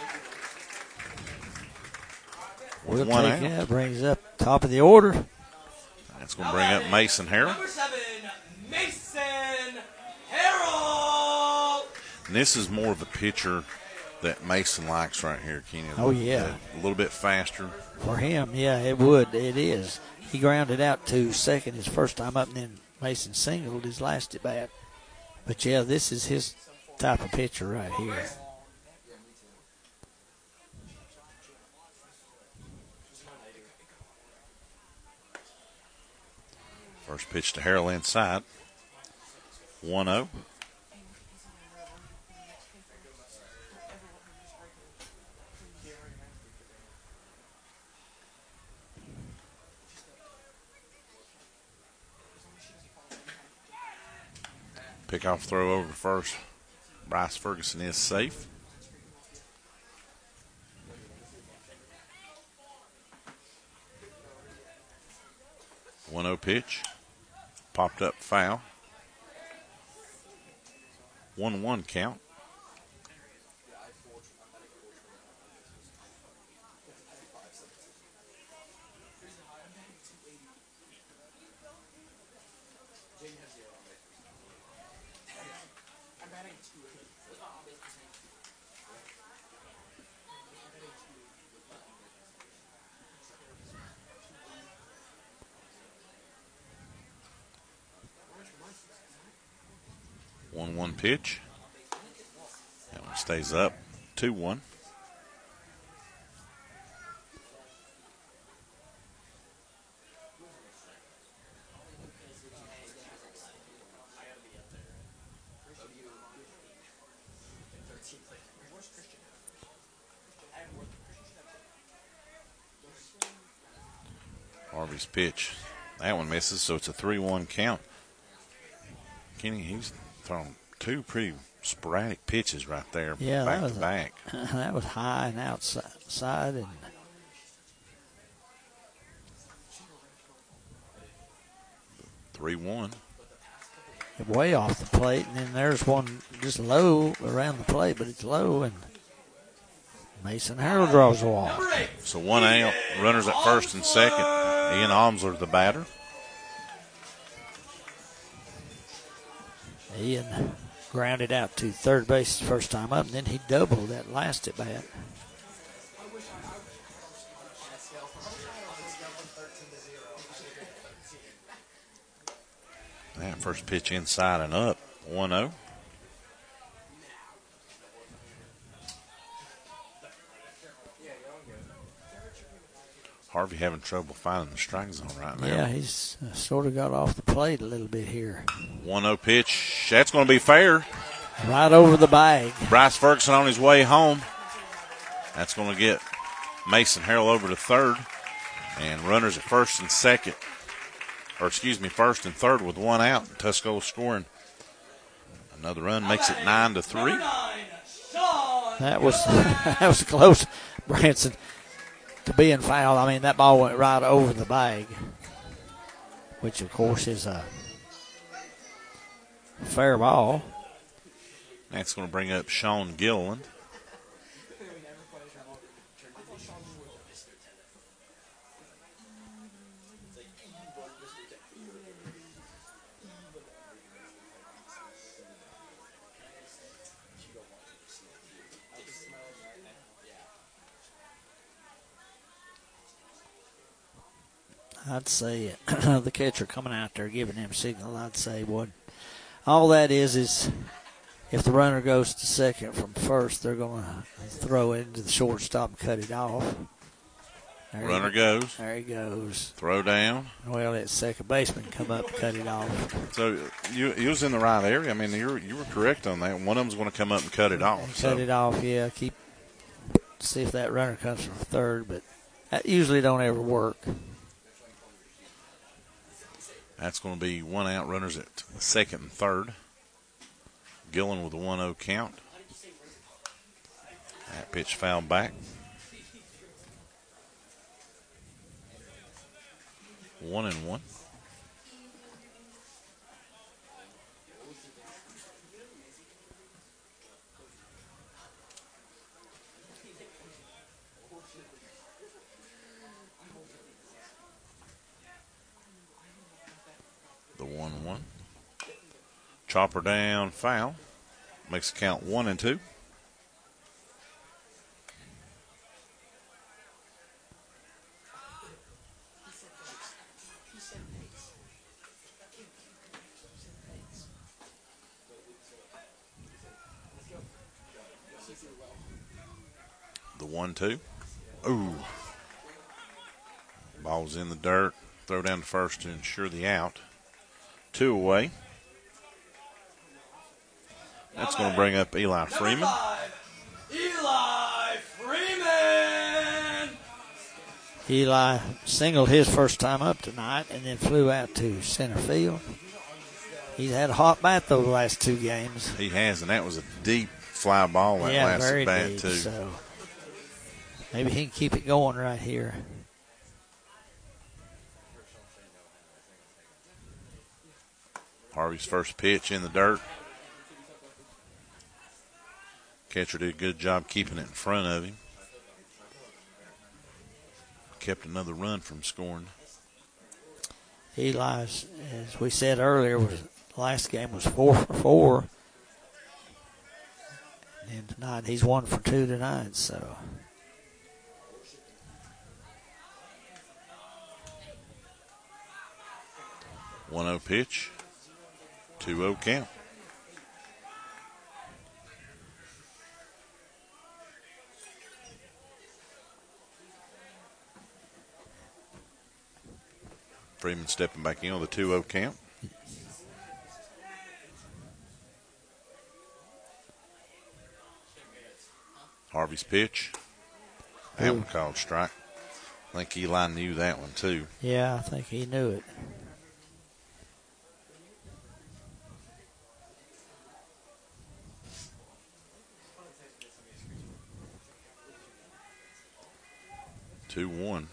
We'll One take out. that. Brings up top of the order. That's going to bring up Mason Harrell. Number seven, Mason Harrell. And this is more of a pitcher that Mason likes right here, Kenny. Oh, yeah. A little bit faster. For him, yeah, it would. It is. He grounded out to second his first time up, and then Mason singled his last at bat. But, yeah, this is his type of pitcher right here. First pitch to Harrell inside. one oh. Pickoff throw over to first. Bryce Ferguson is safe. one oh pitch. Popped up foul. one one count. one one pitch. That one stays up. two one. Harvey's pitch. That one misses, so it's a three one count. Kenny, he's thrown two pretty sporadic pitches right there, yeah, back that was to back. A, that was high and outside, and three one. way off the plate, and then there's one just low around the plate, but it's low, and Mason Harrell draws a walk. So one out, runners at first and second. Ian Omsler, the batter. Ian grounded out to third base the first time up, and then he doubled that last at bat. That first pitch inside and up, one oh. Harvey having trouble finding the strike zone right now. Yeah, he's uh, sort of got off the plate a little bit here. one oh pitch. That's going to be fair. Right over the bag. Bryce Ferguson on his way home. That's going to get Mason Harrell over to third. And runners at first and second. Or excuse me, first and third with one out. Tuscola scoring another run, makes it nine to three. That was that was close, Branson, to being fouled. I mean, that ball went right over the bag, which of course is a fair ball. That's going to bring up Sean Gilliland. I'd say the catcher coming out there giving him signal, I'd say what all that is is if the runner goes to second from first, they're going to throw it into the shortstop and cut it off. There Runner he, goes. There he goes. Throw down. Well, that second baseman come up and cut it off. So you he was in the right area. I mean, you were, you were correct on that. One of them's going to come up and cut it off. Cut so. it off, yeah. Keep see if that runner comes from third, but that usually don't ever work. That's going to be one out, runners at second and third. Gillen with a one oh count. That pitch fouled back. One and one. The one one. Chopper down, foul. Makes the count one and two. The one two. Ooh. Ball's in the dirt. Throw down to first to ensure the out. Two away. That's going to bring up Eli Freeman. Five, Eli Freeman. Eli singled his first time up tonight and then flew out to center field. He's had a hot bat those last two games. He has, and that was a deep fly ball that yeah, last very at bat deep, too. So maybe he can keep it going right here. Harvey's first pitch in the dirt. Catcher did a good job keeping it in front of him. Kept another run from scoring. Eli's, as we said earlier, was last game was four for four. And tonight he's one for two tonight, so. one oh pitch. two oh count. Freeman stepping back in on the two oh count. Harvey's pitch. That one called strike. I think Eli knew that one, too. Yeah, I think he knew it. two one.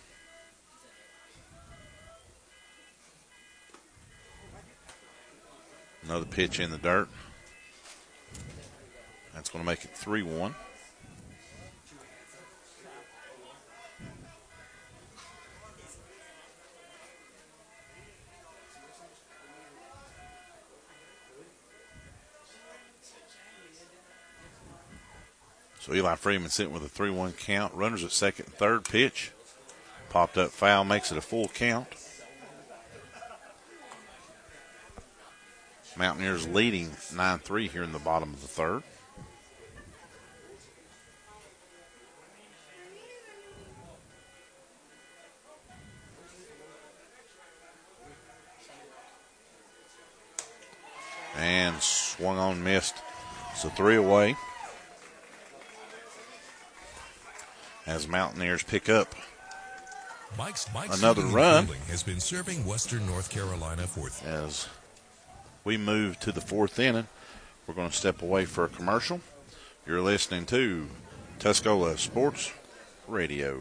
Another pitch in the dirt. That's going to make it three one. So Eli Freeman sitting with a three one count. Runners at second and third. Pitch. Popped up foul, makes it a full count. Mountaineers leading nine three here in the bottom of the third. And swung on, missed. So three away. As Mountaineers pick up Mike's, Mike's another run. Has been serving Western North Carolina for th- as we move to the fourth inning. We're going to step away for a commercial. You're listening to Tuscola Sports Radio.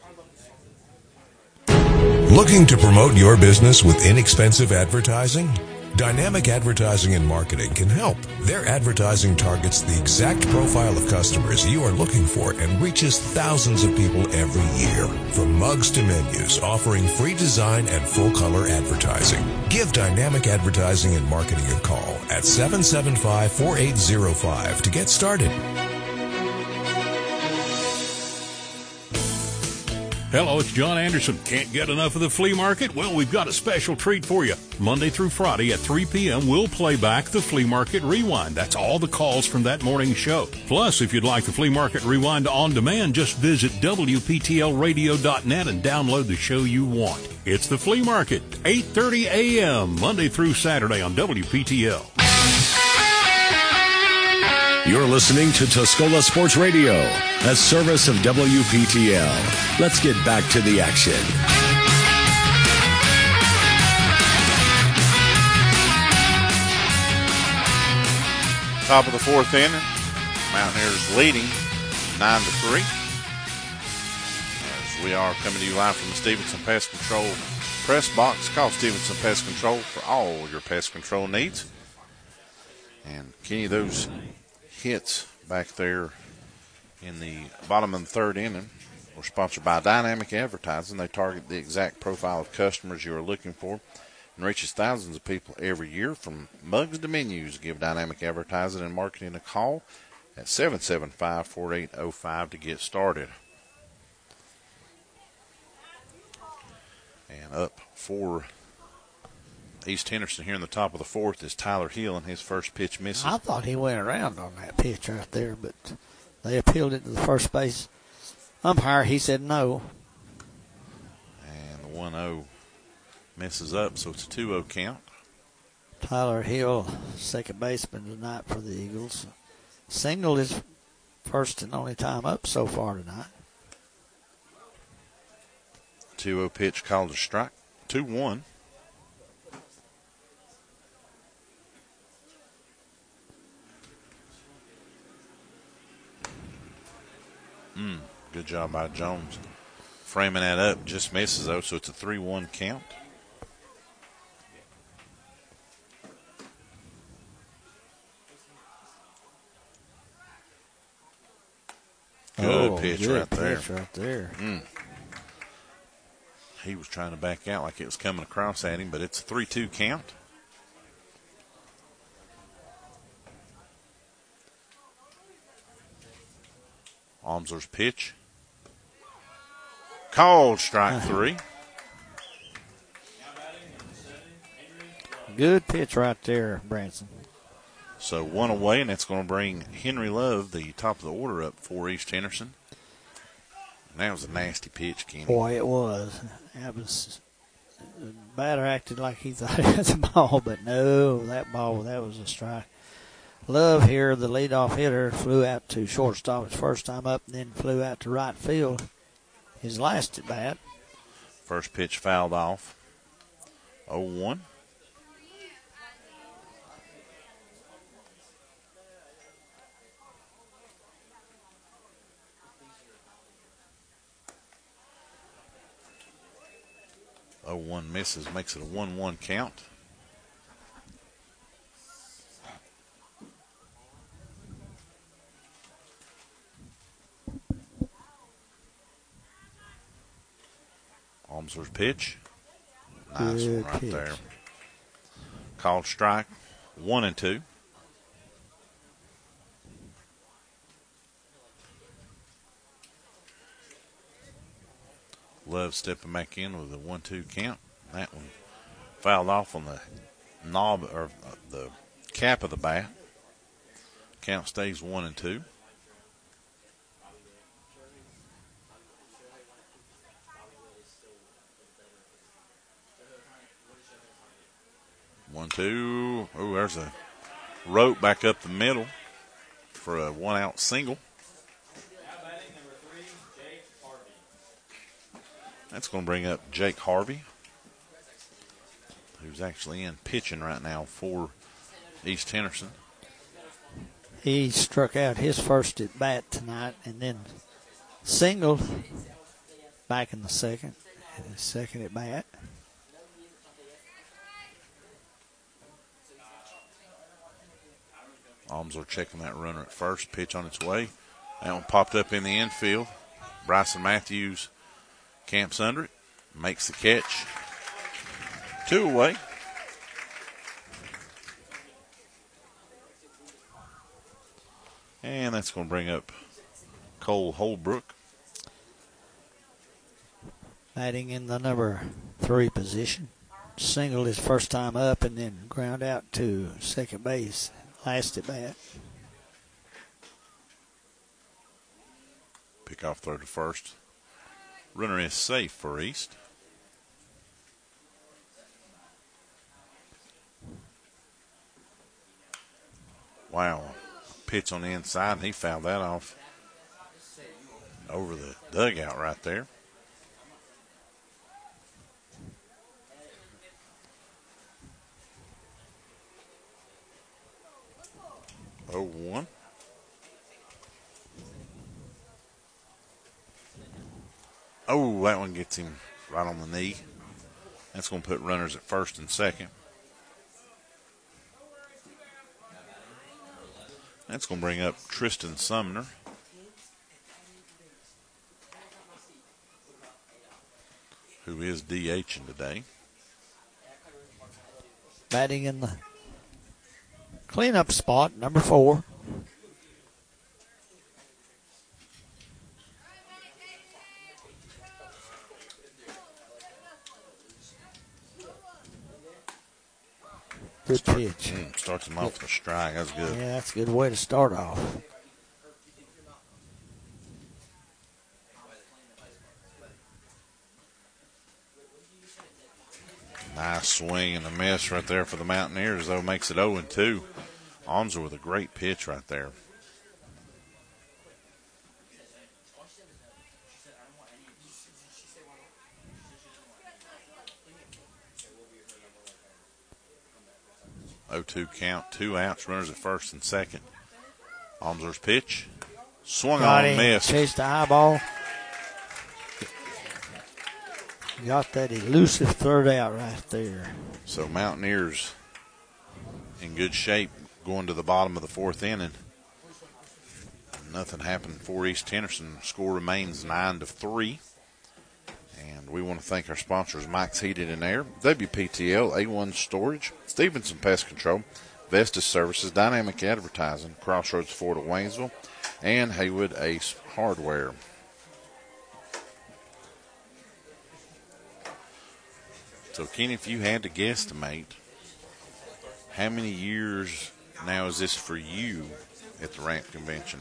Looking to promote your business with inexpensive advertising? Dynamic Advertising and Marketing can help. Their advertising targets the exact profile of customers you are looking for and reaches thousands of people every year. From mugs to menus, offering free design and full-color advertising. Give Dynamic Advertising and Marketing a call at seven seven five, four eight zero five to get started. Hello, it's John Anderson. Can't get enough of the flea market? Well, we've got a special treat for you. Monday through Friday at three p.m., we'll play back the Flea Market Rewind. That's all the calls from that morning show. Plus, if you'd like the Flea Market Rewind on demand, just visit W P T L radio dot net and download the show you want. It's the Flea Market, eight thirty a.m., Monday through Saturday on W P T L. You're listening to Tuscola Sports Radio, a service of W P T L. Let's get back to the action. Top of the fourth inning. Mountaineers leading nine to three. As we are coming to you live from the Stevenson Pest Control press box. Call Stevenson Pest Control for all your pest control needs. And Kenny, those hits back there in the bottom of the third inning were sponsored by Dynamic Advertising. They target the exact profile of customers you are looking for and reaches thousands of people every year. From mugs to menus, give Dynamic Advertising and Marketing a call at seven seven five, four eight zero five to get started. And up for East Henderson here in the top of the fourth is Tyler Hill, and his first pitch misses. I thought he went around on that pitch right there, but they appealed it to the first base umpire. He said no. And the one oh misses up, so it's a two oh count. Tyler Hill, second baseman tonight for the Eagles. Singled his first and only time up so far tonight. two oh pitch called a strike. two one. Mm, good job by Jones. Framing that up, just misses though, so it's a three one count. Good oh, pitch good right there. pitch right there. Mm. He was trying to back out like it was coming across at him, but it's a three two count. Almsler's pitch. Called strike three. Good pitch right there, Branson. So one away, and that's going to bring Henry Love, the top of the order, up for East Henderson. And that was a nasty pitch, Kenny. Boy, it was. That was batter acted like he thought it was a ball, but no, that ball, that was a strike. Love here, the leadoff hitter, flew out to shortstop his first time up, and then flew out to right field his last at bat. First pitch fouled off. oh one. oh one misses, makes it a one one count. Almsler's pitch. Nice Good one right pitch. there. Called strike, one and two. Love stepping back in with a one two count. That one fouled off on the knob or the cap of the bat. Count stays one and two. One, two. Oh, there's a rope back up the middle for a one out single. That's going to bring up Jake Harvey, who's actually in pitching right now for East Henderson. He struck out his first at bat tonight and then singled back in the second, and his second at bat. Almsler checking that runner at first. Pitch on its way. That one popped up in the infield. Bryson Matthews camps under it. Makes the catch. Two away. And that's going to bring up Cole Holbrook. Batting in the number three position. Singled his first time up and then ground out to second base. Last at bat. Pick off throw to first. Runner is safe for East. Wow. Pitch on the inside, and he fouled that off over the dugout right there. oh one. Oh, that one gets him right on the knee. That's going to put runners at first and second. That's going to bring up Tristan Sumner. Who is DHing today. Batting in the cleanup spot, number four. Good Start, pitch. Mm, starts him off with a strike. That's good. Yeah, that's a good way to start off. Nice swing and a miss right there for the Mountaineers, though, makes it oh and two. Almsler with a great pitch right there. oh two count, two outs, runners at first and second. Almsler's pitch. Swung Got on, him. missed. Chased the high ball. Got that elusive third out right there. So Mountaineers in good shape going to the bottom of the fourth inning. Nothing happened for East Henderson. Score remains nine to three. And we want to thank our sponsors, Mike's Heating and Air, W P T L, A one Storage, Stevenson Pest Control, Vestas Services, Dynamic Advertising, Crossroads Ford of Waynesville, and Haywood Ace Hardware. So, Kenny, if you had to guesstimate, how many years now is this for you at the Ramp Convention?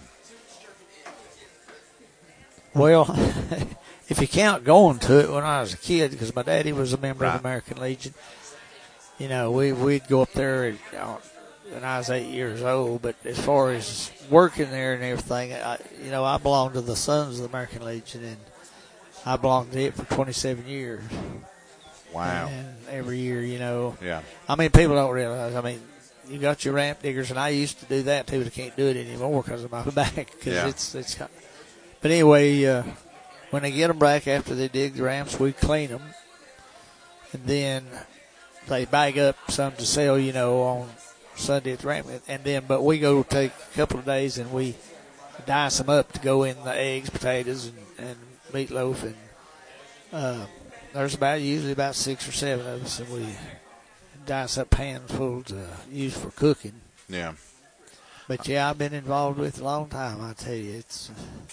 Well, if you count going to it when I was a kid, because my daddy was a member Right. of the American Legion, you know, we, we'd go up there and, uh, when I was eight years old. But as far as working there and everything, I, you know, I belong to the Sons of the American Legion. And, I belonged to it for twenty-seven years. Wow. And every year, you know. Yeah. I mean, people don't realize. I mean, you got your ramp diggers, and I used to do that too, but I can't do it anymore because of my back. Cause yeah. it's it's. But anyway, uh, when they get them back after they dig the ramps, we clean them, and then they bag up some to sell, you know, on Sunday at the ramp, and then but we go take a couple of days and we dice them up to go in the eggs, potatoes, and, and meatloaf, and uh, there's about usually about six or seven of us, and we dice up pans full to use for cooking. Yeah. But yeah, I've been involved with it a long time. I tell you, it's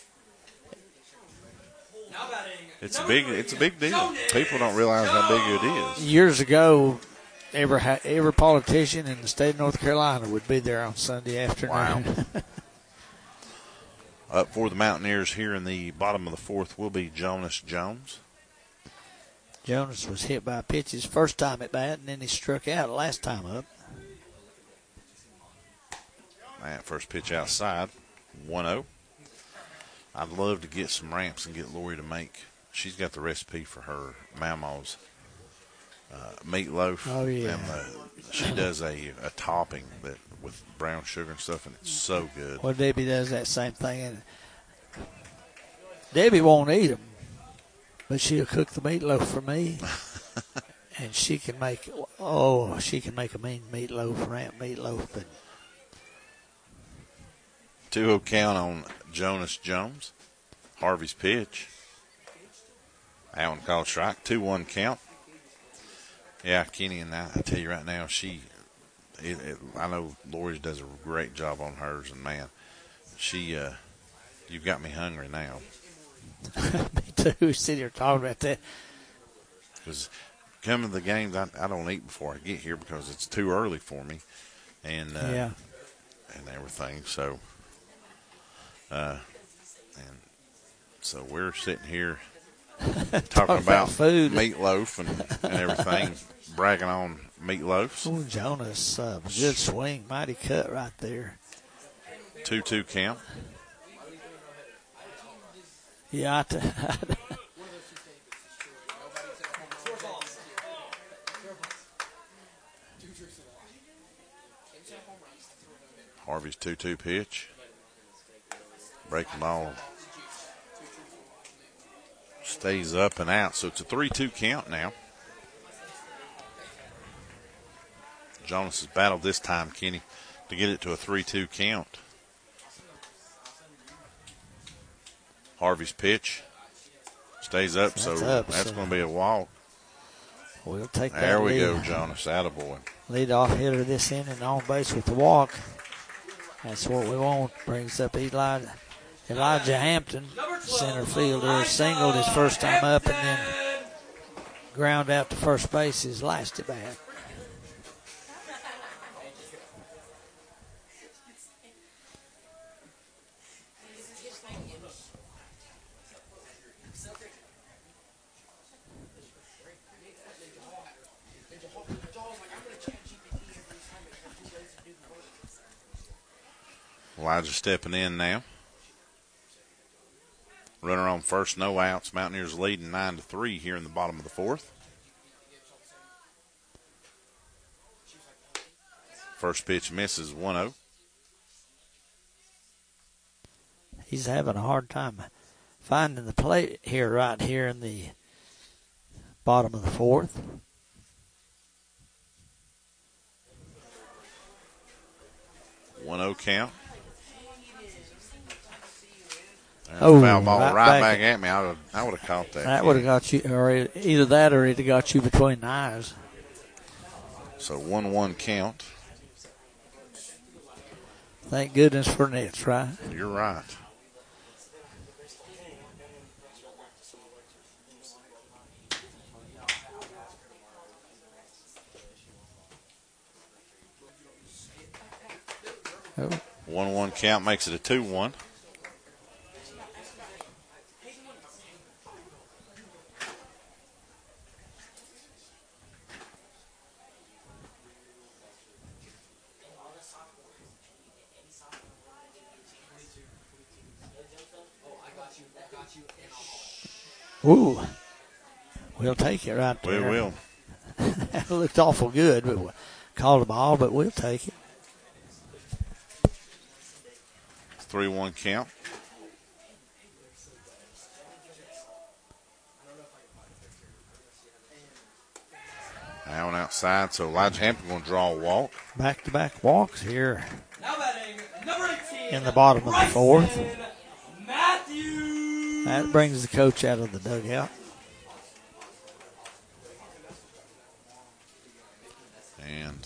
it's a big it's a big deal. People don't realize how big it is. Years ago, every every politician in the state of North Carolina would be there on Sunday afternoon. Wow. Up for the Mountaineers here in the bottom of the fourth will be Jonas Jones. Jonas was hit by a pitch his first time at bat, and then he struck out last time up. That first pitch outside, one oh. I'd love to get some ramps and get Lori to make. She's got the recipe for her Mama's uh, meatloaf. Oh, yeah. And the, she does a, a topping that with brown sugar and stuff, and it's so good. Well, Debbie does that same thing. And Debbie won't eat them, but she'll cook the meatloaf for me. And she can make, oh, she can make a mean meatloaf, ramp meatloaf. But two oh count on Jonas Jones. Harvey's pitch. That one called strike. two one count. Yeah, Kenny and I, I tell you right now, she, it, it, I know Lori does a great job on hers, and man, she, uh, you've got me hungry now. me too, sitting here talking about that. Because coming to the games, I, I don't eat before I get here because it's too early for me, and uh, yeah. and everything. So, uh, and so we're sitting here talking Talk about about food. meatloaf and, and everything, bragging on meatloafs. Oh, Jonas, uh, good swing, mighty cut right there. two two count. Yeah, I t- Harvey's two two pitch. Breaking ball stays up and out, so it's a three two count now. Jonas has battled this time, Kenny, to get it to a three two count. Harvey's pitch stays up, That's so up, that's so going to be a walk. We'll take that There we lead. go, Jonas. Attaboy. Lead off hitter this inning on base with the walk. That's what we want. Brings up Eli, Elijah Hampton, center fielder, singled his first time up and then ground out to first base his last at bat. Elijah stepping in now. Runner on first, no outs. Mountaineers leading nine to three here in the bottom of the fourth. First pitch misses one oh. He's having a hard time finding the plate here, right here in the bottom of the fourth. one oh count. There's Oh, a foul ball right right, back. back at me. I would I would have caught that. That would have got you, or either that or it'd have got you between the eyes. So one one count. Thank goodness for nets, right? You're right. Oh. one one count makes it a two one. Ooh. We'll take it right We there. will. That looked awful good, but we called the ball, but we'll take it. three one count. Now and outside, so Elijah Hampton going to draw a walk. Back-to-back walks here Now batting number eighteen. in the bottom of the fourth. Bryson Matthews. That brings the coach out of the dugout. And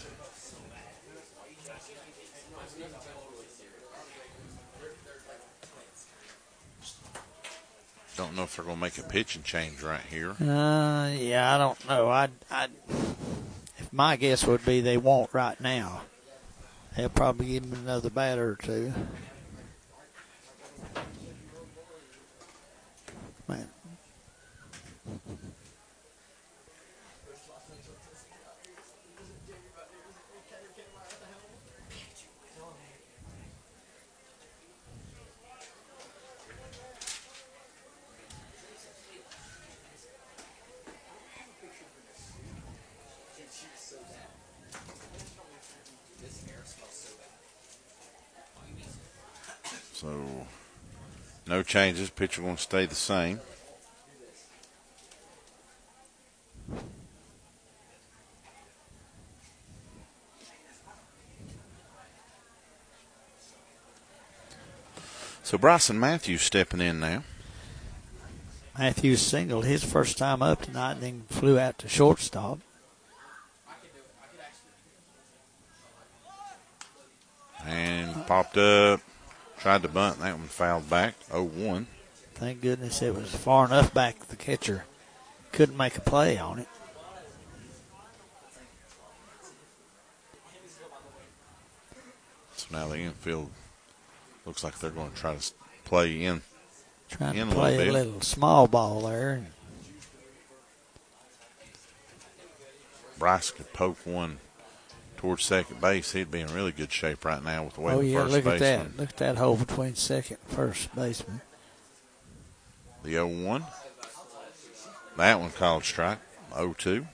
don't know if they're going to make a pitching change right here. Uh, yeah, I don't know. I, I, if my guess would be they won't right now. They'll probably give him another batter or two. Man. So, no changes. Pitcher going to stay the same. So, Bryson Matthews stepping in now. Matthews singled his first time up tonight and then flew out to shortstop. And popped up. Tried to bunt. That one fouled back. oh one. Thank goodness it was far enough back the catcher couldn't make a play on it. So now the infield looks like they're going to try to play in. Trying in to a play little a bit. little small ball there. Bryce could poke one towards second base. He'd be in really good shape right now with the way Oh, the yeah, first look at baseman. that. Look at that hole between second and first baseman. The oh one. That one called strike. oh two.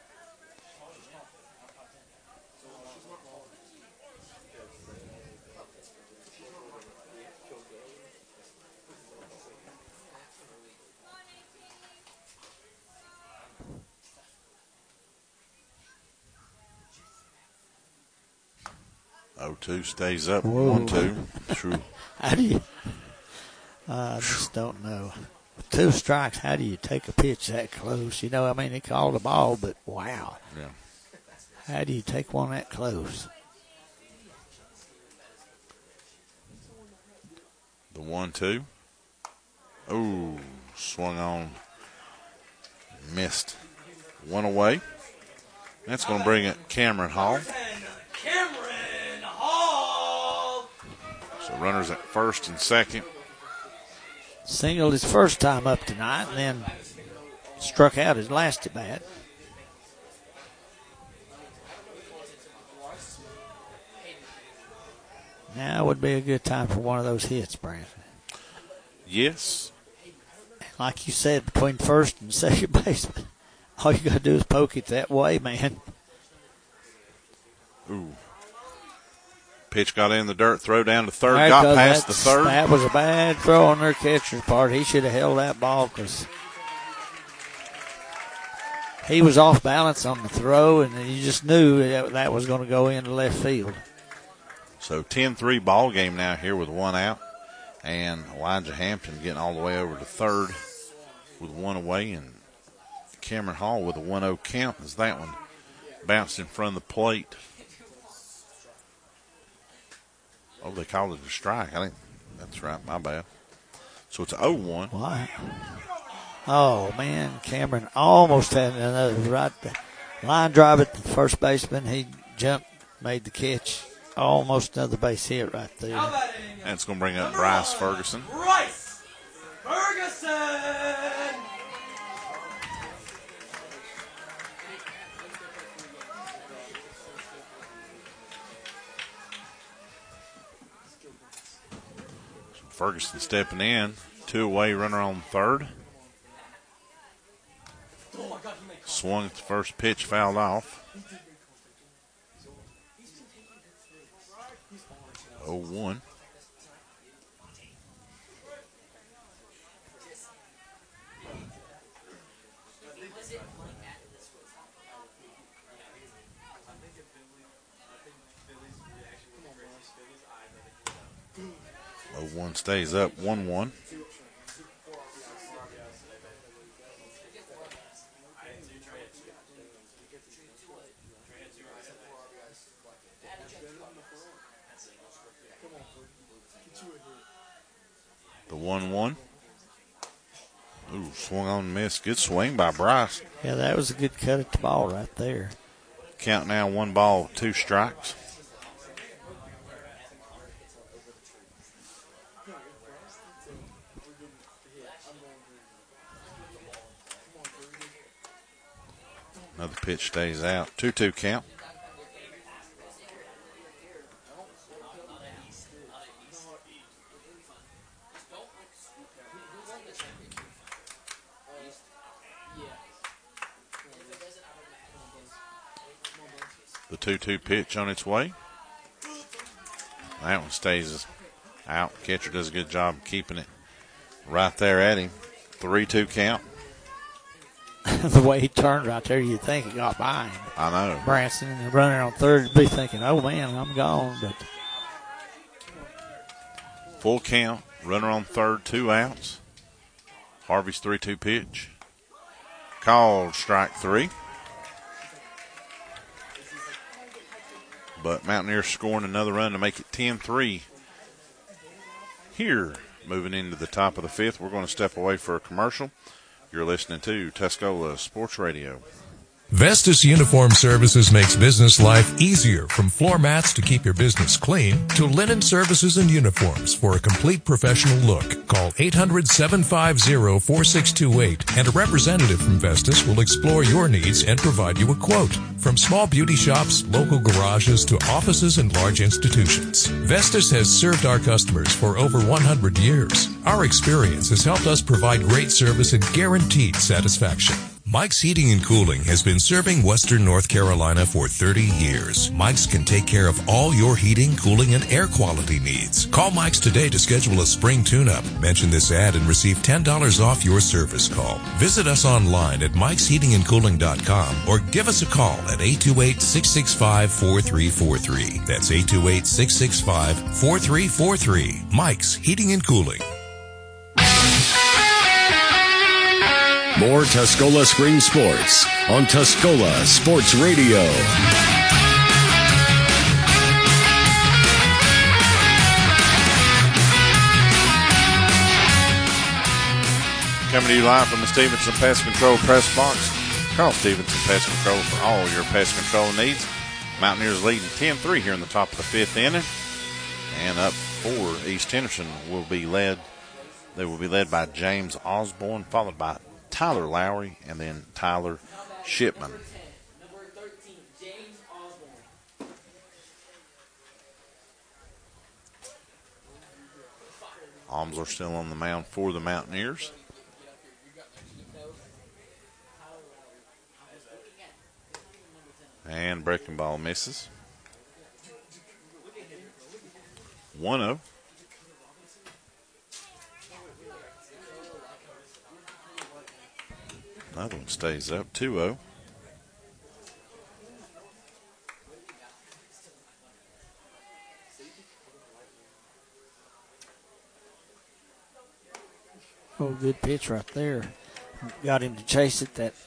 oh two stays up. Whoa. one two. True. How do you? I just don't know. With two strikes, how do you take a pitch that close? You know, I mean, he called the ball, but wow. Yeah. How do you take one that close? The one two. Ooh, swung on. Missed. One away. That's going to bring it Cameron Hall. And Cameron Hall. So runners at first and second. Singled his first time up tonight and then struck out his last at bat. Now would be a good time for one of those hits, Brandon. Yes. Like you said, between first and second baseman, all you got to do is poke it that way, man. Ooh. Pitch got in the dirt, throw down to third, Right, got 'cause past the that's- third. That was a bad throw on their catcher's part. He should have held that ball because he was off balance on the throw, and you just knew that, that was going to go into left field. So ten three ball game now here with one out. And Elijah Hampton getting all the way over to third with one away. And Cameron Hall with a one oh count as that one bounced in front of the plate. Oh, they called it a strike. I think that's right. My bad. So it's oh one. Wow. Oh, man, Cameron almost had another right line drive at the first baseman. He jumped, made the catch. Almost another base hit right there. Now batting And it's going to bring up Bryce Ferguson. Bryce Ferguson. Ferguson stepping in. Two away, runner on third. swung at the first pitch, fouled off. oh one. oh one stays up, one one. The one one. Ooh, swung on and missed. Good swing by Bryce. Yeah, that was a good cut at the ball right there. Count now, one ball, two strikes. Another pitch stays out. two two count. The two two pitch on its way. That one stays out. Catcher does a good job of keeping it right there at him. three two count. The way he turned right there, you'd think he got by him. I know. Branson and running on third would be thinking, oh, man, I'm gone. But full count. Runner on third, two outs. Harvey's three two pitch. Called strike three. But Mountaineers scoring another run to make it ten three. Here, moving into the top of the fifth, we're going to step away for a commercial. You're listening to Tuscola Sports Radio. Vestas Uniform Services makes business life easier, from floor mats to keep your business clean to linen services and uniforms for a complete professional look. Call eight hundred, seven five zero, four six two eight and a representative from Vestas will explore your needs and provide you a quote. From small beauty shops, local garages to offices and large institutions, Vestas has served our customers for over one hundred years. Our experience has helped us provide great service and guaranteed satisfaction. Mike's Heating and Cooling has been serving Western North Carolina for thirty years. Mike's can take care of all your heating, cooling, and air quality needs. Call Mike's today to schedule a spring tune-up. Mention this ad and receive ten dollars off your service call. Visit us online at mikes heating and cooling dot com or give us a call at eight two eight, six six five, four three four three. That's eight two eight, six six five, four three four three. Mike's Heating and Cooling. More Tuscola Spring Sports on Tuscola Sports Radio. Coming to you live from the Stevenson Pest Control Press Box. Call Stevenson Pest Control for all your pest control needs. Mountaineers leading ten three here in the top of the fifth inning. And up for East Henderson will be led. They will be led by James Osborne, followed by Tyler Lowry, and then Tyler Shipman. Number thirteen, James Osborne. Almsler still on the mound for the Mountaineers. And breaking ball misses. one oh. Another one stays up, two oh. oh, good pitch right there. Got him to chase it. That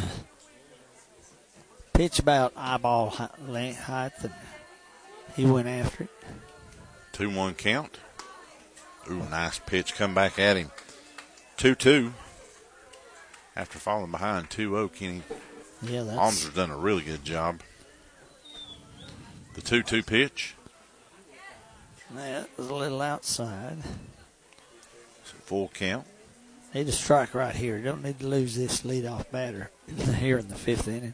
pitch about eyeball height, and he went after it. two one count. Ooh, nice pitch. Come back at him. two two. After falling behind two oh, Kenny Yeah, that's Almsler's done a really good job. The two two pitch. That was a little outside. It's a full count. Need a strike right here. Don't need to lose this leadoff batter here in the fifth inning.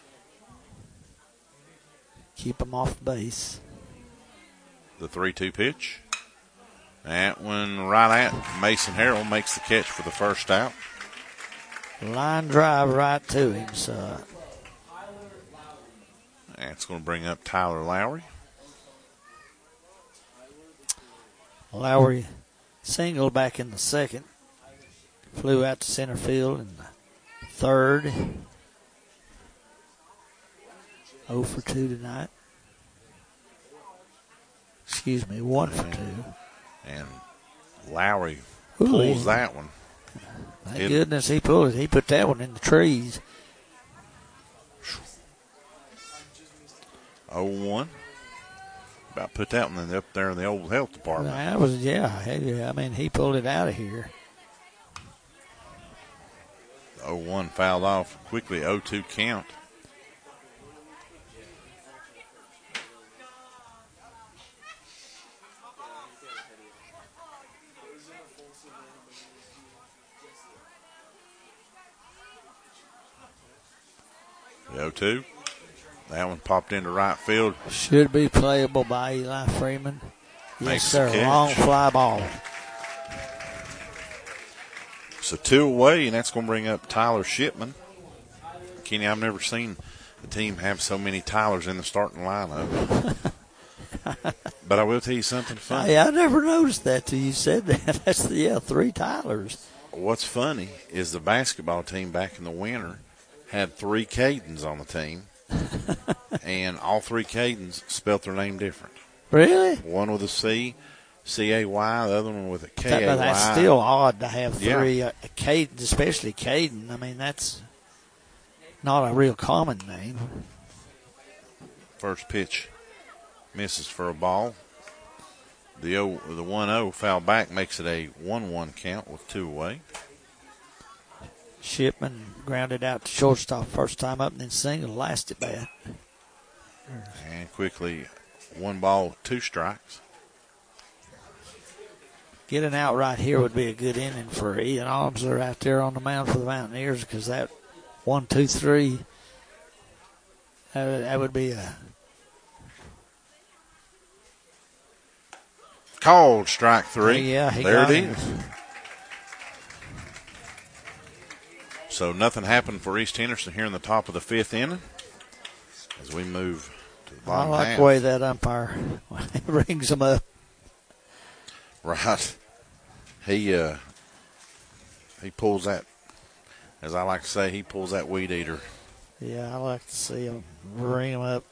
Keep them off base. The three two pitch. That one right at Mason Harrell makes the catch for the first out. Line drive right to him, so. That's going to bring up Tyler Lowry. Lowry singled back in the second. Flew out to center field in the third. oh for two tonight. Excuse me, one for two. And Lowry Ooh, pulls he- that one. Thank It- goodness he pulled it. He put that one in the trees. oh one. About put that one up there in the old health department. That was, yeah, he- I mean, he pulled it out of here. oh one fouled off quickly. oh two count. The oh two. That one popped into right field. Should be playable by Eli Freeman. Yes, Makes the sir. catch. Long fly ball. So two away, and that's going to bring up Tyler Shipman. Kenny, I've never seen a team have so many Tylers in the starting lineup. But I will tell you something funny. Hey, I never noticed that till you said that. That's the, yeah, three Tylers. What's funny is the basketball team back in the winter had three Cadens on the team, and all three Cadens spelt their name different. Really? One with a C, C A Y, the other one with a K A Y. That, that's still odd to have Yeah. three uh, Caden, especially Caden. I mean, that's not a real common name. First pitch misses for a ball. The o, the one oh foul back makes it a one one count with two away. Shipman grounded out to shortstop first time up and then single last at bat. And quickly, one ball, two strikes. Getting out right here would be a good inning for Ian Almsler out there on the mound for the Mountaineers because that one, two, three, that would, that would be a Called strike three. Yeah, he there got it him. is. So nothing happened for East Henderson here in the top of the fifth inning as we move to the I bottom like half. the way that umpire rings them up. Right. He uh, he pulls that, as I like to say, he pulls that weed eater. Yeah, I like to see him ring them up.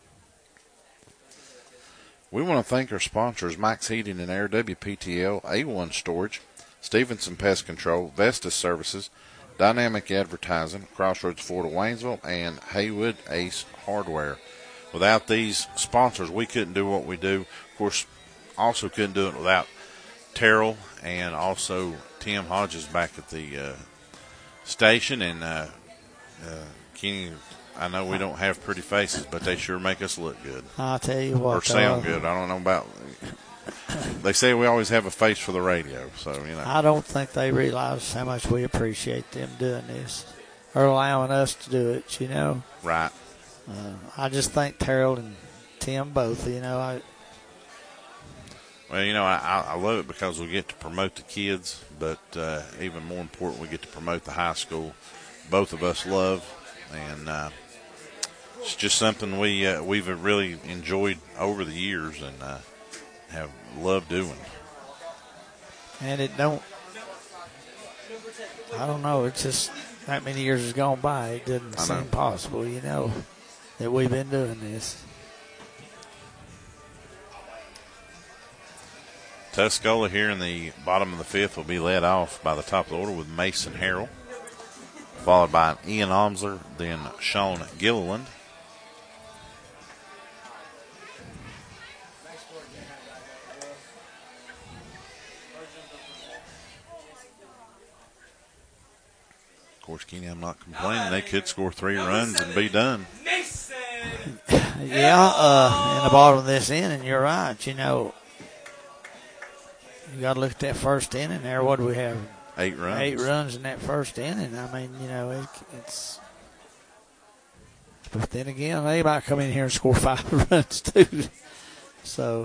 We want to thank our sponsors, Mike's Heating and Air, W P T L, A one Storage, Stevenson Pest Control, Vestas Services, Dynamic Advertising, Crossroads Ford of Waynesville, and Haywood Ace Hardware. Without these sponsors, we couldn't do what we do. Of course, also couldn't do it without Terrell and also Tim Hodges back at the uh, station. And uh, uh, Kenny, I know we don't have pretty faces, but they sure make us look good. I'll tell you what. Or sound uh, good. I don't know about. They say we always have a face for the radio, so you know. I don't think they realize how much we appreciate them doing this or allowing us to do it, you know. Right. Uh, I just thank Terrell and Tim both, you know. I, Well, you know, I, I love it because we get to promote the kids, but uh, even more important, we get to promote the high school. Both of us love, and uh, it's just something we uh, we've really enjoyed over the years and uh, have loved doing. and it don't, I don't know, it's just that many years has gone by. It doesn't I know. seem possible, you know, that we've been doing this. Tuscola here in the bottom of the fifth will be led off by the top of the order with Mason Harrell, followed by Ian Almsler, then Sean Gilliland. Of course, Kenny, I'm not complaining. They could score three runs and be done. Yeah, uh, in the bottom of this inning, you're right. You know, you got to look at that first inning there. What do we have? Eight runs. Eight runs in that first inning. I mean, you know, it, it's. But then again, they might come in here and score five runs too. So,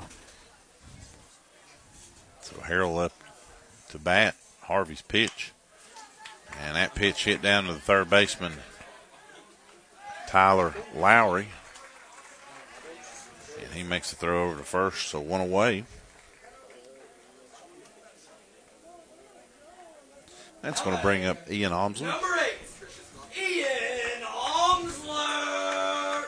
So Harrell up to bat. Harvey's pitch. And that pitch hit down to the third baseman, Tyler Lowry. And he makes the throw over to first, so one away. That's going to bring up Ian Omsler. Number eight, Ian Omsler.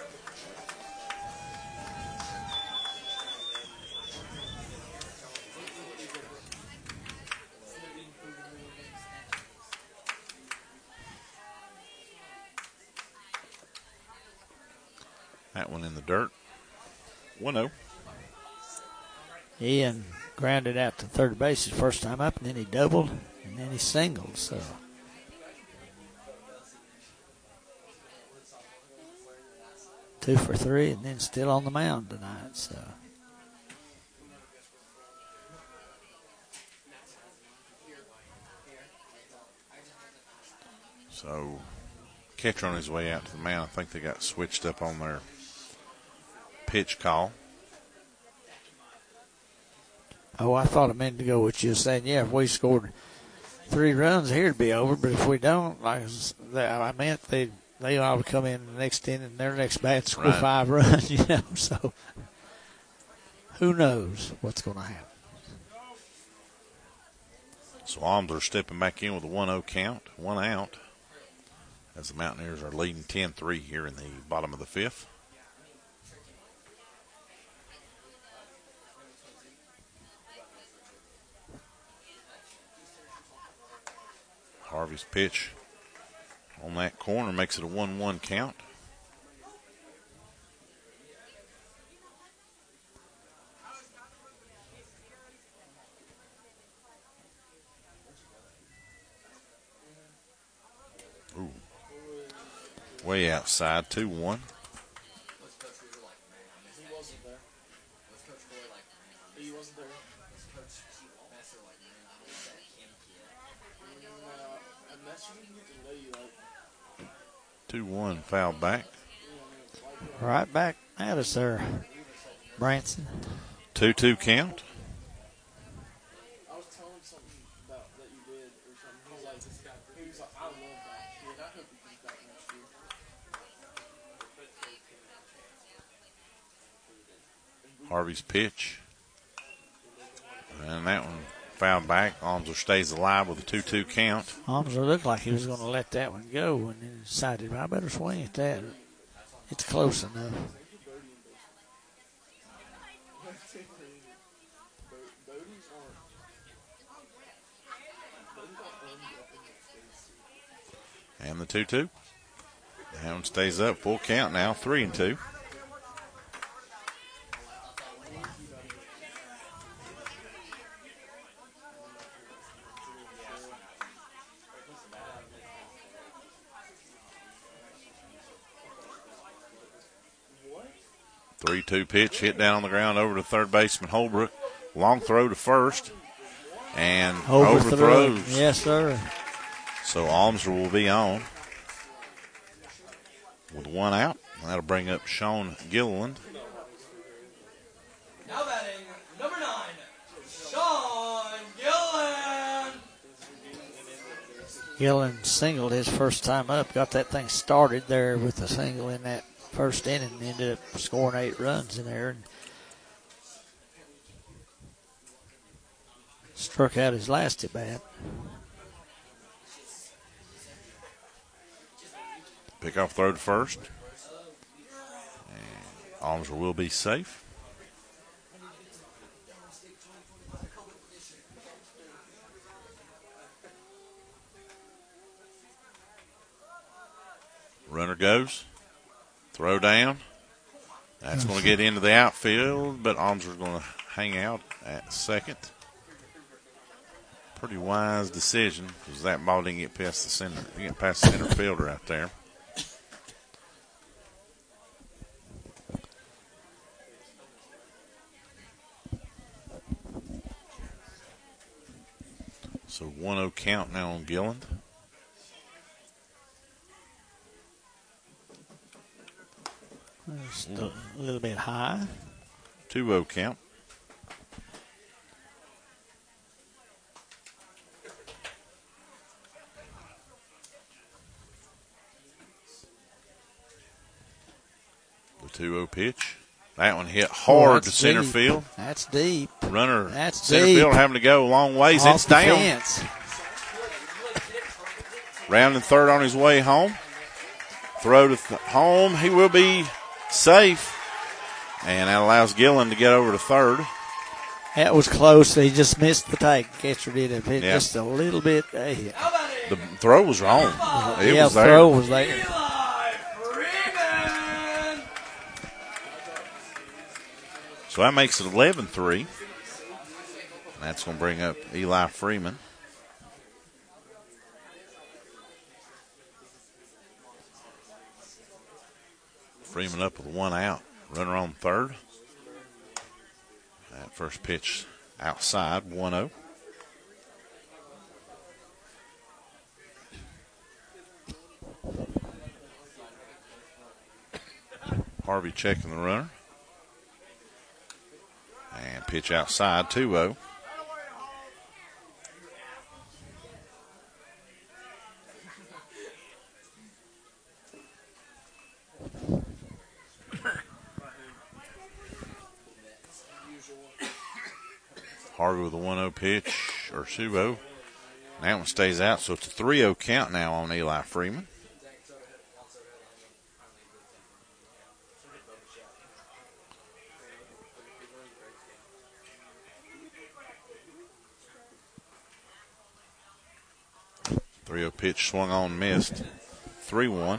That one in the dirt. one oh. Ian grounded out to third base his first time up, and then he doubled, and then he singled. So two for three, and then still on the mound tonight. So So catcher on his way out to the mound. I think they got switched up on their pitch call. Oh, I thought a minute ago what you were saying. Yeah, if we scored three runs here, it'd be over. But if we don't, like I meant, they they ought to come in the next inning and their next bat score Right. five runs. You know, so who knows what's going to happen? So Omsler stepping back in with a one oh count, one out, as the Mountaineers are leading ten three here in the bottom of the fifth. Harvey's pitch on that corner makes it a one one count. Ooh. Way outside, two one. two one, foul back. Right back at us there, Branson. two two count. I was telling him something about that you did or something. He was like, he was like, I love that kid. I hope he comes back next year. Harvey's pitch. And that one fouled back. Omsler stays alive with a two two count. Omsler looked like he was going to let that one go, and then decided, I better swing at that. It's close enough. And the two two. That one stays up. Full count now, three and two. three two pitch, hit down on the ground over to third baseman Holbrook. Long throw to first. And Overthrow. overthrows. Yes, sir. So Omsler will be on with one out. That'll bring up Sean Gilliland. Now batting, number nine, Sean Gillen. Gillen singled his first time up, got that thing started there with a single in that first inning, ended up scoring eight runs in there and struck out his last at bat. Pick off throw to first. And Omsler will be safe. Runner goes. Throw down. That's going to get into the outfield, but Omsler's going to hang out at second. Pretty wise decision because that ball didn't get past the center, get past the center fielder out there. So one oh count now on Gilland. Just a little bit high. two oh count. two oh pitch. That one hit hard that's to center deep. field. That's deep. Runner That's center deep. field having to go a long ways. Off It's the down. fence. Rounding third on his way home. Throw to th- home. He will be safe. And that allows Gillen to get over to third. That was close. He just missed the tag. Catcher did it. Hit Yeah. just a little bit. Hey. The throw was wrong. It yeah, was there. throw was there. Eli Freeman. So that makes it eleven three. That's going to bring up Eli Freeman. Freeman up with one out. Runner on third. That first pitch outside, one oh. Harvey checking the runner. And pitch outside, two oh. Harvey with a one oh pitch, or two oh. That one stays out, so it's a three oh count now on Eli Freeman. three oh pitch swung on, missed. three one.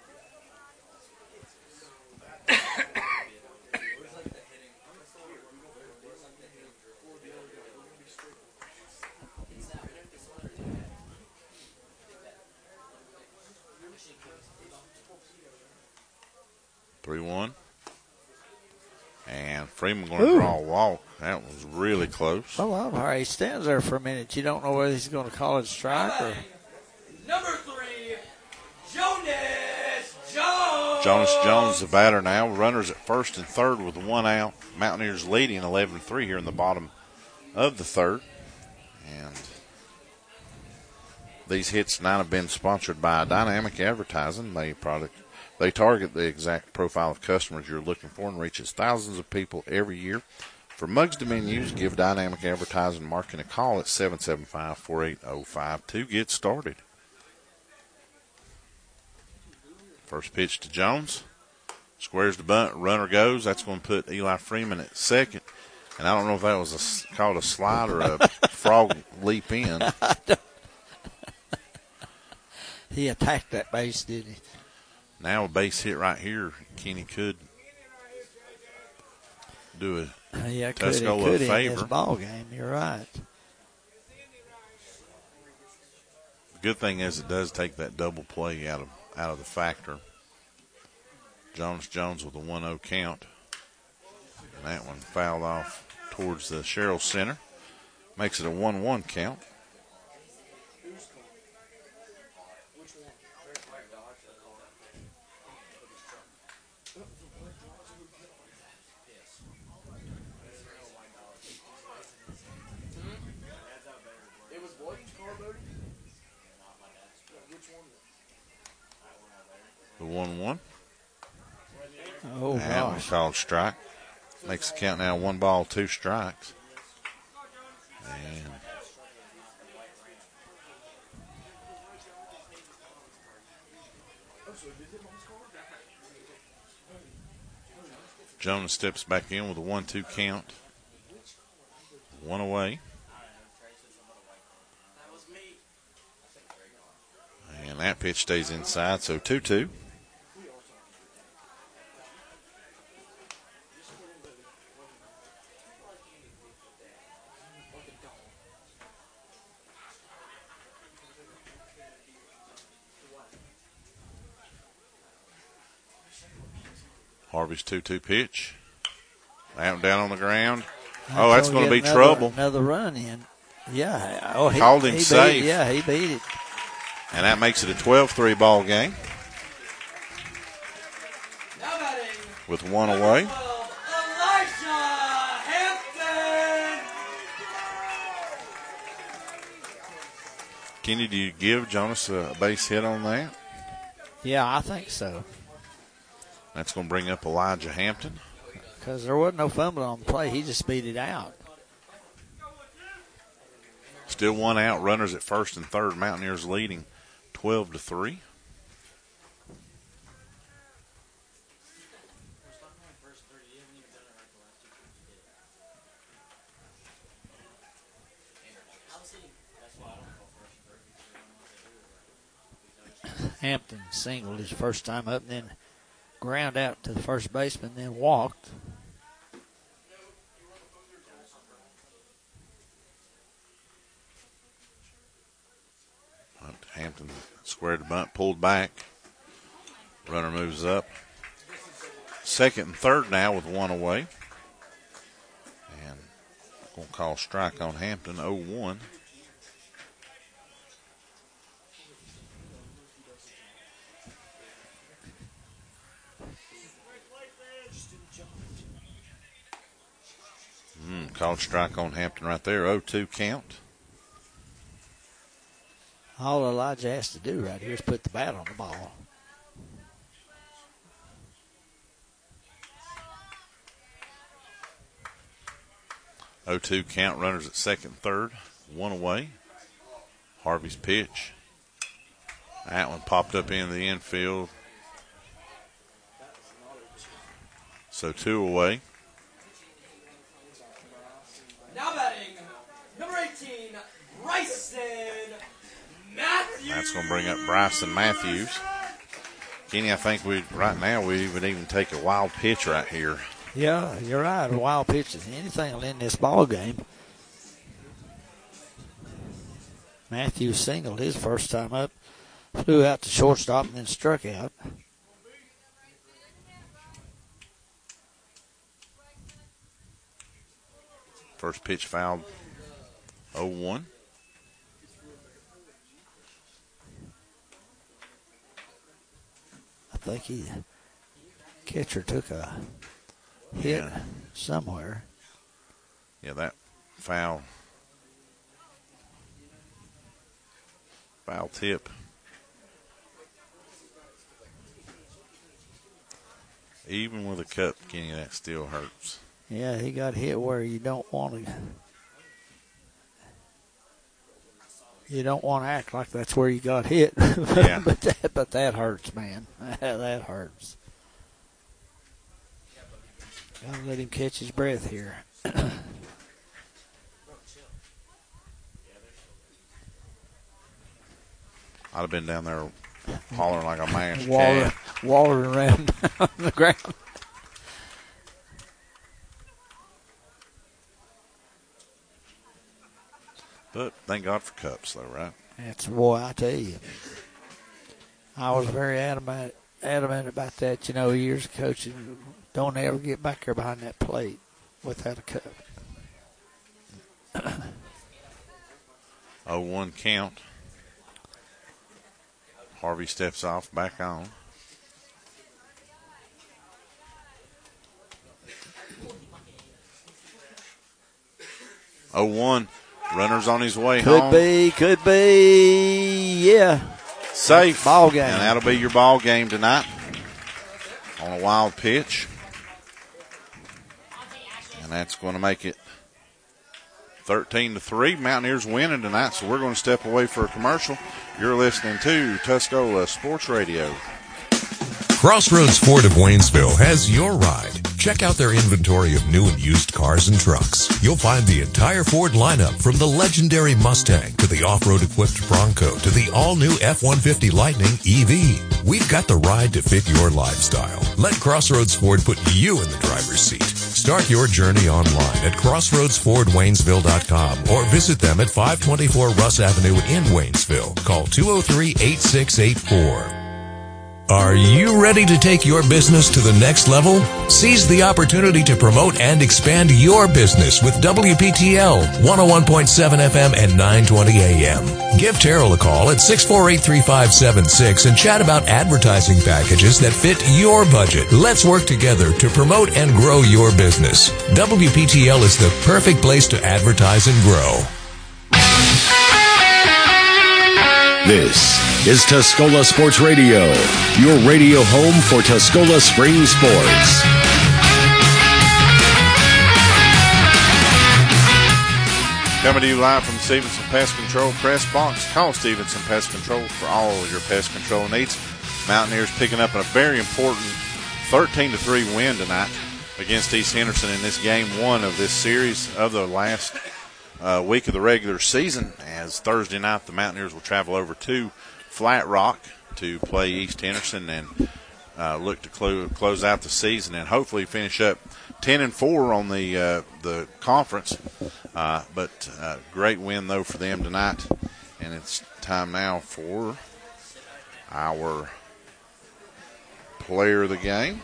three one. And Freeman going to draw a walk. That was really close. Oh, all right. He stands there for a minute. You don't know whether he's going to call it a strike or. Number three, Jonas Jones. Jonas Jones, the batter now. Runners at first and third with one out. Mountaineers leading eleven three here in the bottom of the third. And these hits tonight have been sponsored by Dynamic Advertising. They product they target the exact profile of customers you're looking for and reaches thousands of people every year. For mugs to menus, give Dynamic Advertising Marketing a call at seven seven five, four eight zero five two. Get started. First pitch to Jones. Squares the bunt. Runner goes. That's going to put Eli Freeman at second. And I don't know if that was a, called a slide or a frog leap in. He attacked that base, didn't he? Now a base hit right here. Kenny could do it. Yeah, could, it Tuscola could a in favor. this ball game. You're right. The good thing is it does take that double play out of out of the factor. Jonas Jones with a one oh count. And that one fouled off towards the Sherrill Center. Makes it a one one count. It was what? Car Bodie? Which one? The one one. Oh, That one gosh. called strike. Makes the count now one ball, two strikes. And Jonas steps back in with a one two count. One away. And that pitch stays inside, so two two. Harvey's two two pitch. That one down on the ground. Oh, that's going to be another, trouble. Another run in. Yeah. Oh, he, Called him he beat safe. it. Yeah, he beat it. And that makes it a twelve three ball game Now batting, with one away. twelve, Elisha Hampton. Kenny, do you give Jonas a base hit on that? Yeah, I think so. That's going to bring up Elijah Hampton. Because there wasn't no fumble on the play. He just beat it out. Still one out. Runners at first and third. Mountaineers leading twelve to three. Hampton singled his first time up, and then ground out to the first baseman, then walked. Hampton squared the bunt, pulled back. Runner moves up. Second and third now with one away. And going to call strike on Hampton, oh one. Mm, called strike on Hampton right there, oh two count. All Elijah has to do right here is put the bat on the ball. oh two count, runners at second, third, one away. Harvey's pitch. That one popped up into the infield. So two away. Now batting, number eighteen, Bryson Matthews. That's going to bring up Bryson Matthews. Kenny, I think we right now we would even take a wild pitch right here. Yeah, you're right. Wild pitches. Anything will end this ball game. Matthews singled his first time up. Flew out to shortstop and then struck out. First pitch fouled, oh one. I think he catcher took a hit Yeah. somewhere. Yeah, that foul. Foul tip. Even with a cup, Kenny, that still hurts. Yeah, he got hit where you don't want to. You don't want to act like that's where you got hit. Yeah. but that, but that hurts, man. That hurts. Gotta let him catch his breath here. I'd have been down there hollering like a man's Water, cat. water around on the ground. But thank God for cups, though, right? That's, boy, I tell you. I was very adamant, adamant about that, you know, years of coaching. Don't ever get back there behind that plate without a cup. oh one count. Harvey steps off, back on. oh one. Runners on his way Could home. be, could be, yeah. Safe. Ball game. And that'll be your ball game tonight on a wild pitch. And that's going to make it thirteen to three. Mountaineers winning tonight, so we're going to step away for a commercial. You're listening to Tuscola Sports Radio. Crossroads Ford of Waynesville has your ride. Check out their inventory of new and used cars and trucks. You'll find the entire Ford lineup, from the legendary Mustang to the off-road equipped Bronco to the all-new F one fifty Lightning E V. We've got the ride to fit your lifestyle. Let Crossroads Ford put you in the driver's seat. Start your journey online at crossroads ford waynesville dot com or visit them at five twenty-four Russ Avenue in Waynesville. Call two oh three, eight six eight four. Are you ready to take your business to the next level? Seize the opportunity to promote and expand your business with W P T L one oh one point seven F M and nine twenty A M. Give Terrell a call at six four eight, three five seven six and chat about advertising packages that fit your budget. Let's work together to promote and grow your business. W P T L is the perfect place to advertise and grow. This is Tuscola Sports Radio, your radio home for Tuscola Spring Sports. Coming to you live from Stevenson Pest Control Press Box. Call Stevenson Pest Control for all your pest control needs. Mountaineers picking up a very important thirteen to three win tonight against East Henderson in this game one of this series of the last uh, week of the regular season. As Thursday night, the Mountaineers will travel over to Flat Rock to play East Henderson and uh, look to clo- close out the season and hopefully finish up ten and four on the uh, the conference. Uh, but uh, great win though for them tonight, and it's time now for our player of the game.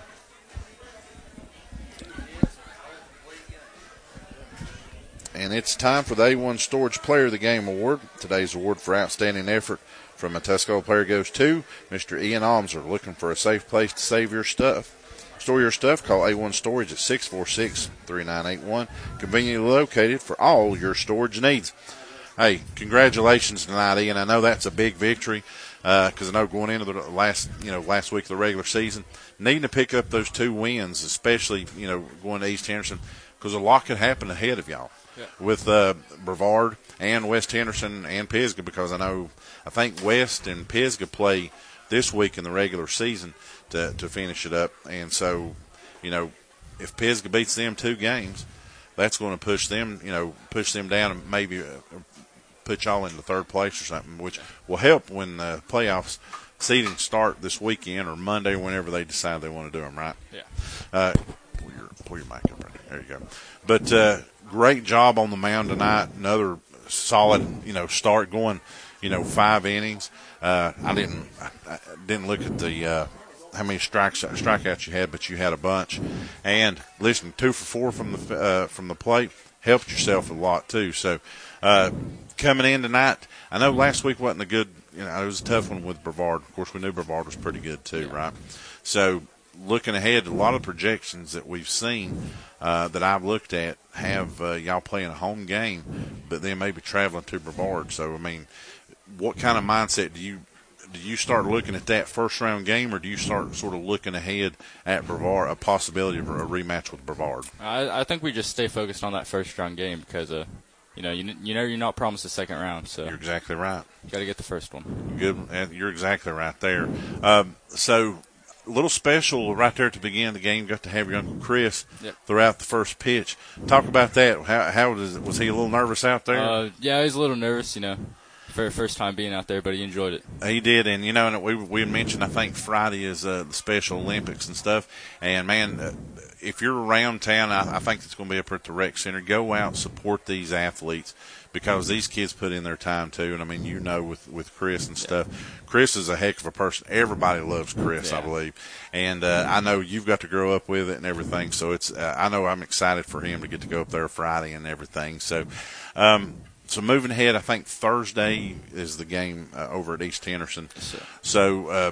And it's time for the A one Storage Player of the Game Award. Today's award for outstanding effort from a Tuscola player goes to Mister Ian Almser. Looking for a safe place to save your stuff? Store your stuff. Call A one Storage at six four six, three nine eight one. Conveniently located for all your storage needs. Hey, congratulations tonight, Ian. I know that's a big victory because uh, I know going into the last, you know, last week of the regular season, needing to pick up those two wins, especially, you know, going to East Henderson, because a lot could happen ahead of y'all. Yeah. With uh, Brevard and West Henderson and Pisgah, because I know I think West and Pisgah play this week in the regular season to to finish it up, and so you know if Pisgah beats them two games, that's going to push them you know push them down and maybe uh, put y'all in the third place or something, which will help when the playoffs seeding start this weekend or Monday, whenever they decide they want to do them. Right? Yeah. Uh, pull your pull your mic up right there. There you go. But. Uh, Great job on the mound tonight. Another solid, you know, start going, you know, five innings. Uh, I didn't, I, I didn't look at the uh, how many strikes strikeouts you had, but you had a bunch. And listen, two for four from the uh, from the plate helped yourself a lot too. So uh, coming in tonight, I know last week wasn't a good, you know, it was a tough one with Brevard. Of course, we knew Brevard was pretty good too, right? So looking ahead, a lot of projections that we've seen uh, that I've looked at have uh, y'all playing a home game, but then maybe traveling to Brevard. So, I mean, what kind of mindset do you do you start looking at that first round game, or do you start sort of looking ahead at Brevard, a possibility of a rematch with Brevard? I, I think we just stay focused on that first round game because, uh, you know, you, you know you're not promised a second round. So you're exactly right. You got to get the first one. Good, and you're exactly right there. Um, so. A little special right there at the beginning of the game. Got to have your Uncle Chris yep. throughout the first pitch. Talk about that. How, how does, was he a little nervous out there? Uh, yeah, he was a little nervous, you know, for first time being out there, but he enjoyed it. He did, and, you know, and we we mentioned, I think, Friday is uh, the Special Olympics and stuff. And, man, uh, if you're around town, I, I think it's going to be up at the rec center. Go out, support these athletes, because these kids put in their time too. And I mean, you know, with, with Chris and stuff, yeah. Chris is a heck of a person. Everybody loves Chris, yeah. I believe. And uh, I know you've got to grow up with it and everything. So it's, uh, I know I'm excited for him to get to go up there Friday and everything. So, um, so moving ahead, I think Thursday is the game uh, over at East Henderson. So, so uh,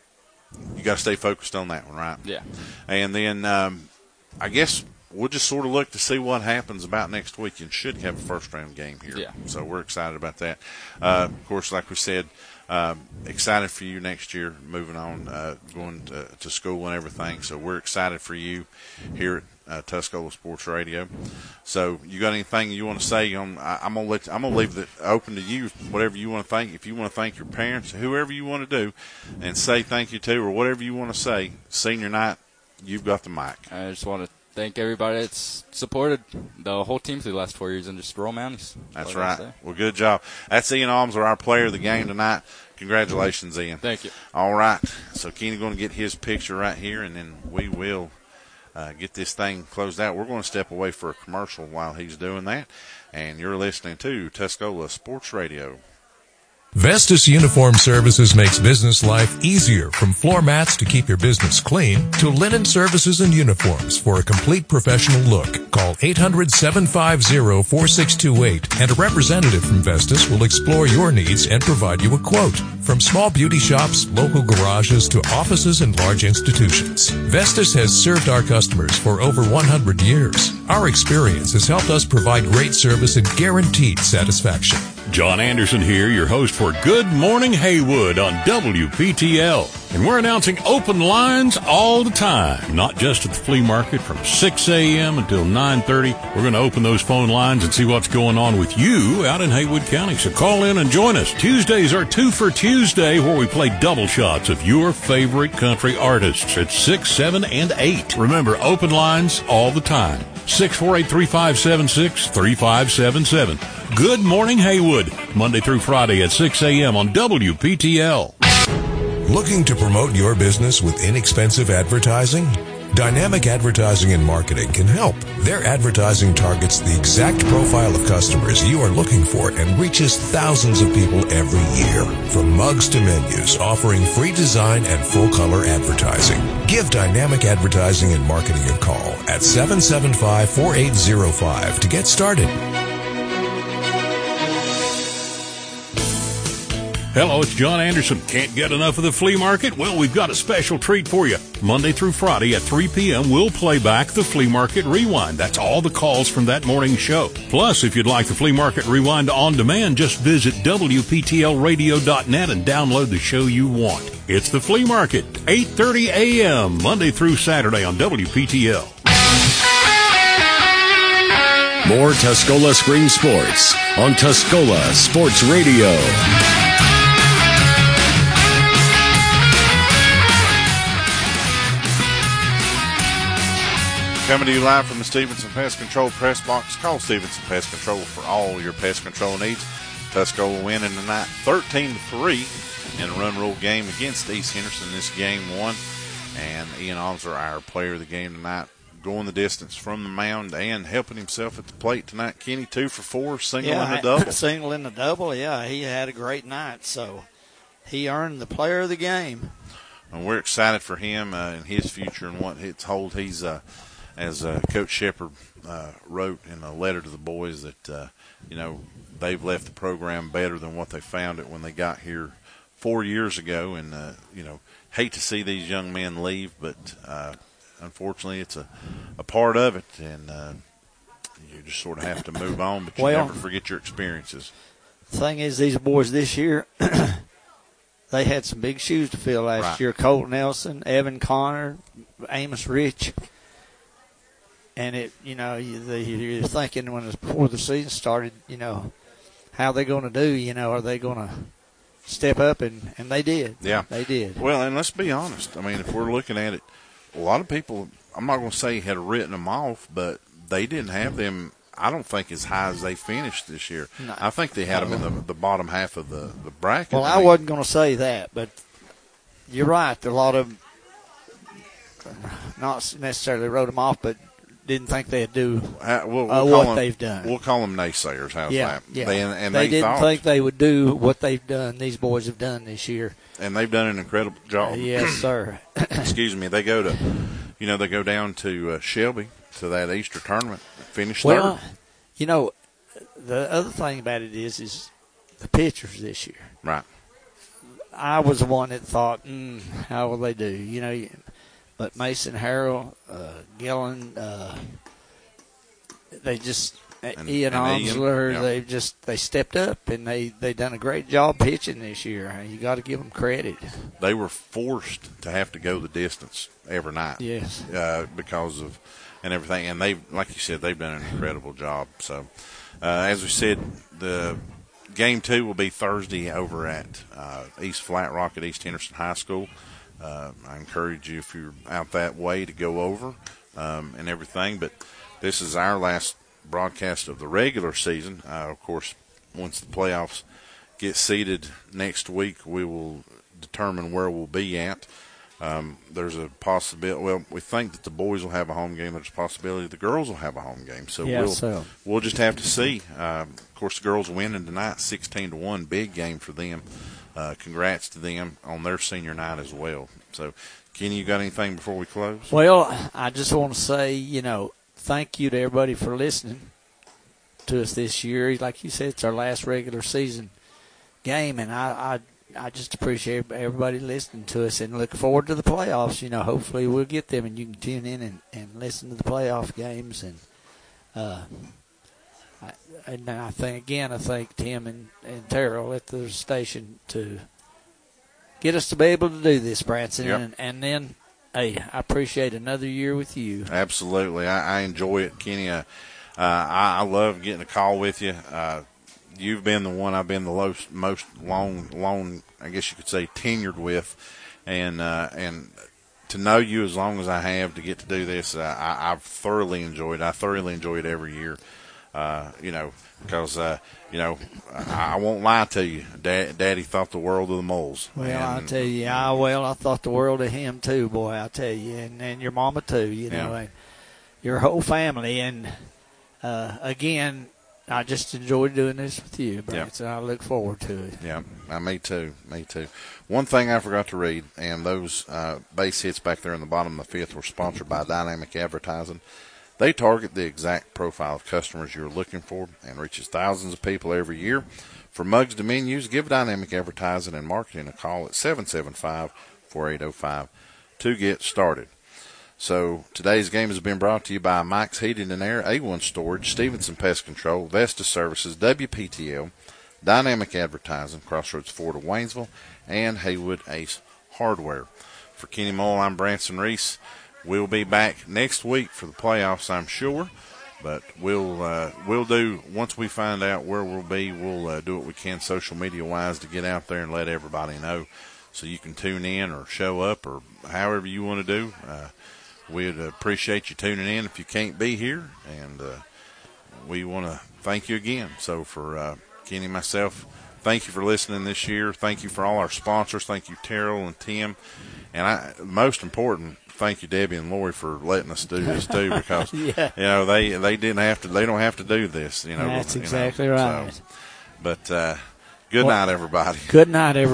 you got to stay focused on that one, right? Yeah. And then, um, I guess, we'll just sort of look to see what happens about next week, and should have a first-round game here. Yeah. So we're excited about that. Uh, of course, like we said, um, excited for you next year, moving on, uh, going to, to school and everything. So we're excited for you here at uh, Tuscola Sports Radio. So you got anything you want to say? On, I, I'm gonna let I'm gonna leave it open to you. Whatever you want to thank, if you want to thank your parents, whoever you want to do, and say thank you to, or whatever you want to say. Senior night, you've got the mic. I just want to thank everybody that's supported the whole team through the last four years and just Royal Mounties. That's right. Well, good job. That's Ian Almser, our player of the game tonight. Congratulations, Ian. Thank you. All right. So Kenny's going to get his picture right here, and then we will uh, get this thing closed out. We're going to step away for a commercial while he's doing that, and you're listening to Tuscola Sports Radio. Vestas Uniform Services makes business life easier, from floor mats to keep your business clean to linen services and uniforms for a complete professional look. Call eight hundred, seven five zero, four six two eight and a representative from Vestas will explore your needs and provide you a quote. From small beauty shops, local garages to offices and large institutions, Vestas has served our customers for over one hundred years. Our experience has helped us provide great service and guaranteed satisfaction. John Anderson here, your host for Good Morning Haywood on W P T L. And we're announcing open lines all the time, not just at the flea market from six a.m. until nine thirty. We're going to open those phone lines and see what's going on with you out in Haywood County. So call in and join us. Tuesdays are Two for Tuesday, where we play double shots of your favorite country artists at six, seven, and eight. Remember, open lines all the time. six four eight, three five seven six, three five seven seven. Good Morning Haywood, Monday through Friday at six a.m. on W P T L. Looking to promote your business with inexpensive advertising? Dynamic Advertising and Marketing can help. Their advertising targets the exact profile of customers you are looking for and reaches thousands of people every year. From mugs to menus, offering free design and full-color advertising. Give Dynamic Advertising and Marketing a call at seven seven five, four eight zero five to get started. Hello, it's John Anderson. Can't get enough of the flea market? Well, we've got a special treat for you. Monday through Friday at three p.m., we'll play back the Flea Market Rewind. That's all the calls from that morning show. Plus, if you'd like the Flea Market Rewind on demand, just visit W P T L radio dot net and download the show you want. It's the Flea Market, eight thirty a.m., Monday through Saturday on W P T L. More Tuscola Spring Sports on Tuscola Sports Radio. Coming to you live from the Stevenson Pest Control Press Box. Call Stevenson Pest Control for all your pest control needs. Tuscola winning tonight thirteen to three in a run rule game against East Henderson. This game won, and Ian Osler, our player of the game tonight, going the distance from the mound and helping himself at the plate tonight. Kenny, two for four, single yeah, and a double. Single and a double, yeah. He had a great night, so he earned the player of the game. And we're excited for him uh, and his future and what it's hold. He's uh, as uh, Coach Shepard uh, wrote in a letter to the boys that, uh, you know, they've left the program better than what they found it when they got here four years ago. And, uh, you know, hate to see these young men leave, but uh, unfortunately it's a, a part of it. And uh, you just sort of have to move on, but you well, never forget your experiences. The thing is, these boys this year, they had some big shoes to fill last Right. year. Colt Nelson, Evan Connor, Amos Rich. And it, you know, you, the, you're thinking when it's before the season started, you know, how they going to do? You know, are they going to step up? And, and they did. Yeah, they did. Well, and let's be honest. I mean, if we're looking at it, a lot of people, I'm not going to say had written them off, but they didn't have them. I don't think as high as they finished this year. No. I think they had them in the, the bottom half of the, the bracket. Well, I, I mean, wasn't going to say that, but you're right. A lot of not necessarily wrote them off, but didn't think they'd do uh, we'll, we'll uh, call what them, they've done. We'll call them naysayers. How's yeah, that? yeah. They, and, and they, they didn't thought, think they would do what they've done. These boys have done this year. and they've done an incredible job. Uh, yes, sir. Excuse me. They go to, you know, they go down to uh, Shelby to that Easter tournament, finish Well, third. you know, the other thing about it is, is the pitchers this year. Right. I was the one that thought, mm, how will they do? You know, but Mason Harrell, uh, Gillen, uh, they just And- Ian and Ian, Osler, yeah. they just they stepped up and they they done a great job pitching this year. You got to give them credit. They were forced to have to go the distance every night. Yes. Uh, because of and everything, and they, like you said, they've done an incredible job. So, uh, as we said, the game two will be Thursday over at uh, East Flat Rock at East Henderson High School. Uh, I encourage you, if you're out that way, to go over um, and everything. But this is our last broadcast of the regular season. Uh, of course, once the playoffs get seeded next week, we will determine where we'll be at. Um, there's a possibility. Well, we think that the boys will have a home game. There's a possibility the girls will have a home game. So Yeah, we'll so. we'll just have to see. Um, of course, the girls winning tonight, sixteen to one, big game for them. Uh, congrats to them on their senior night as well. So, Kenny, you got anything before we close? Well, I just want to say, you know, thank you to everybody for listening to us this year. Like you said, it's our last regular season game, and I, I, I just appreciate everybody listening to us and look forward to the playoffs. You know, hopefully we'll get them, and you can tune in and, and listen to the playoff games. And uh, I, and I think again, I thank Tim and, and Terrell at the station to get us to be able to do this, Branson, Yep. and, and then. Hey, I appreciate another year with you. Absolutely. I, I enjoy it, Kenny. Uh, uh, I, I love getting a call with you. Uh, you've been the one I've been the most, most long, long, I guess you could say, tenured with. And uh, and to know you as long as I have to get to do this, uh, I, I've thoroughly enjoyed it. I thoroughly enjoy it every year. Uh, you know, because, uh, you know, I, I won't lie to you. Dad, Daddy thought the world of the moles. Well, and, I'll tell you, I, well, I thought the world of him too, boy, I'll tell you, and, and your mama too, you know, Yeah. and your whole family. And, uh, again, I just enjoyed doing this with you, Branson. I look forward to it. Yeah, uh, me too, me too. One thing I forgot to read, and those uh, base hits back there in the bottom of the fifth were sponsored by Dynamic Advertising. They target the exact profile of customers you're looking for and reaches thousands of people every year. For mugs to menus, give Dynamic Advertising and Marketing a call at seven seven five, four eight zero five to get started. So today's game has been brought to you by Mike's Heating and Air, A one Storage, Stevenson Pest Control, Vesta Services, W P T L, Dynamic Advertising, Crossroads Ford of Waynesville, and Haywood Ace Hardware. For Kenny Mole, I'm Branson Reese. We'll be back next week for the playoffs, I'm sure. But we'll uh, we'll do, once we find out where we'll be, we'll uh, do what we can social media-wise to get out there and let everybody know so you can tune in or show up or however you want to do. Uh, we'd appreciate you tuning in if you can't be here. And uh, we want to thank you again. So for uh, Kenny and myself, thank you for listening this year. Thank you for all our sponsors. Thank you, Terrell and Tim. And I, most important, thank you, Debbie and Lori, for letting us do this too, because Yeah. you know they they didn't have to, they don't have to do this. You know, That's you know, exactly right. So, but uh, good Well, night, everybody. Good night, everybody.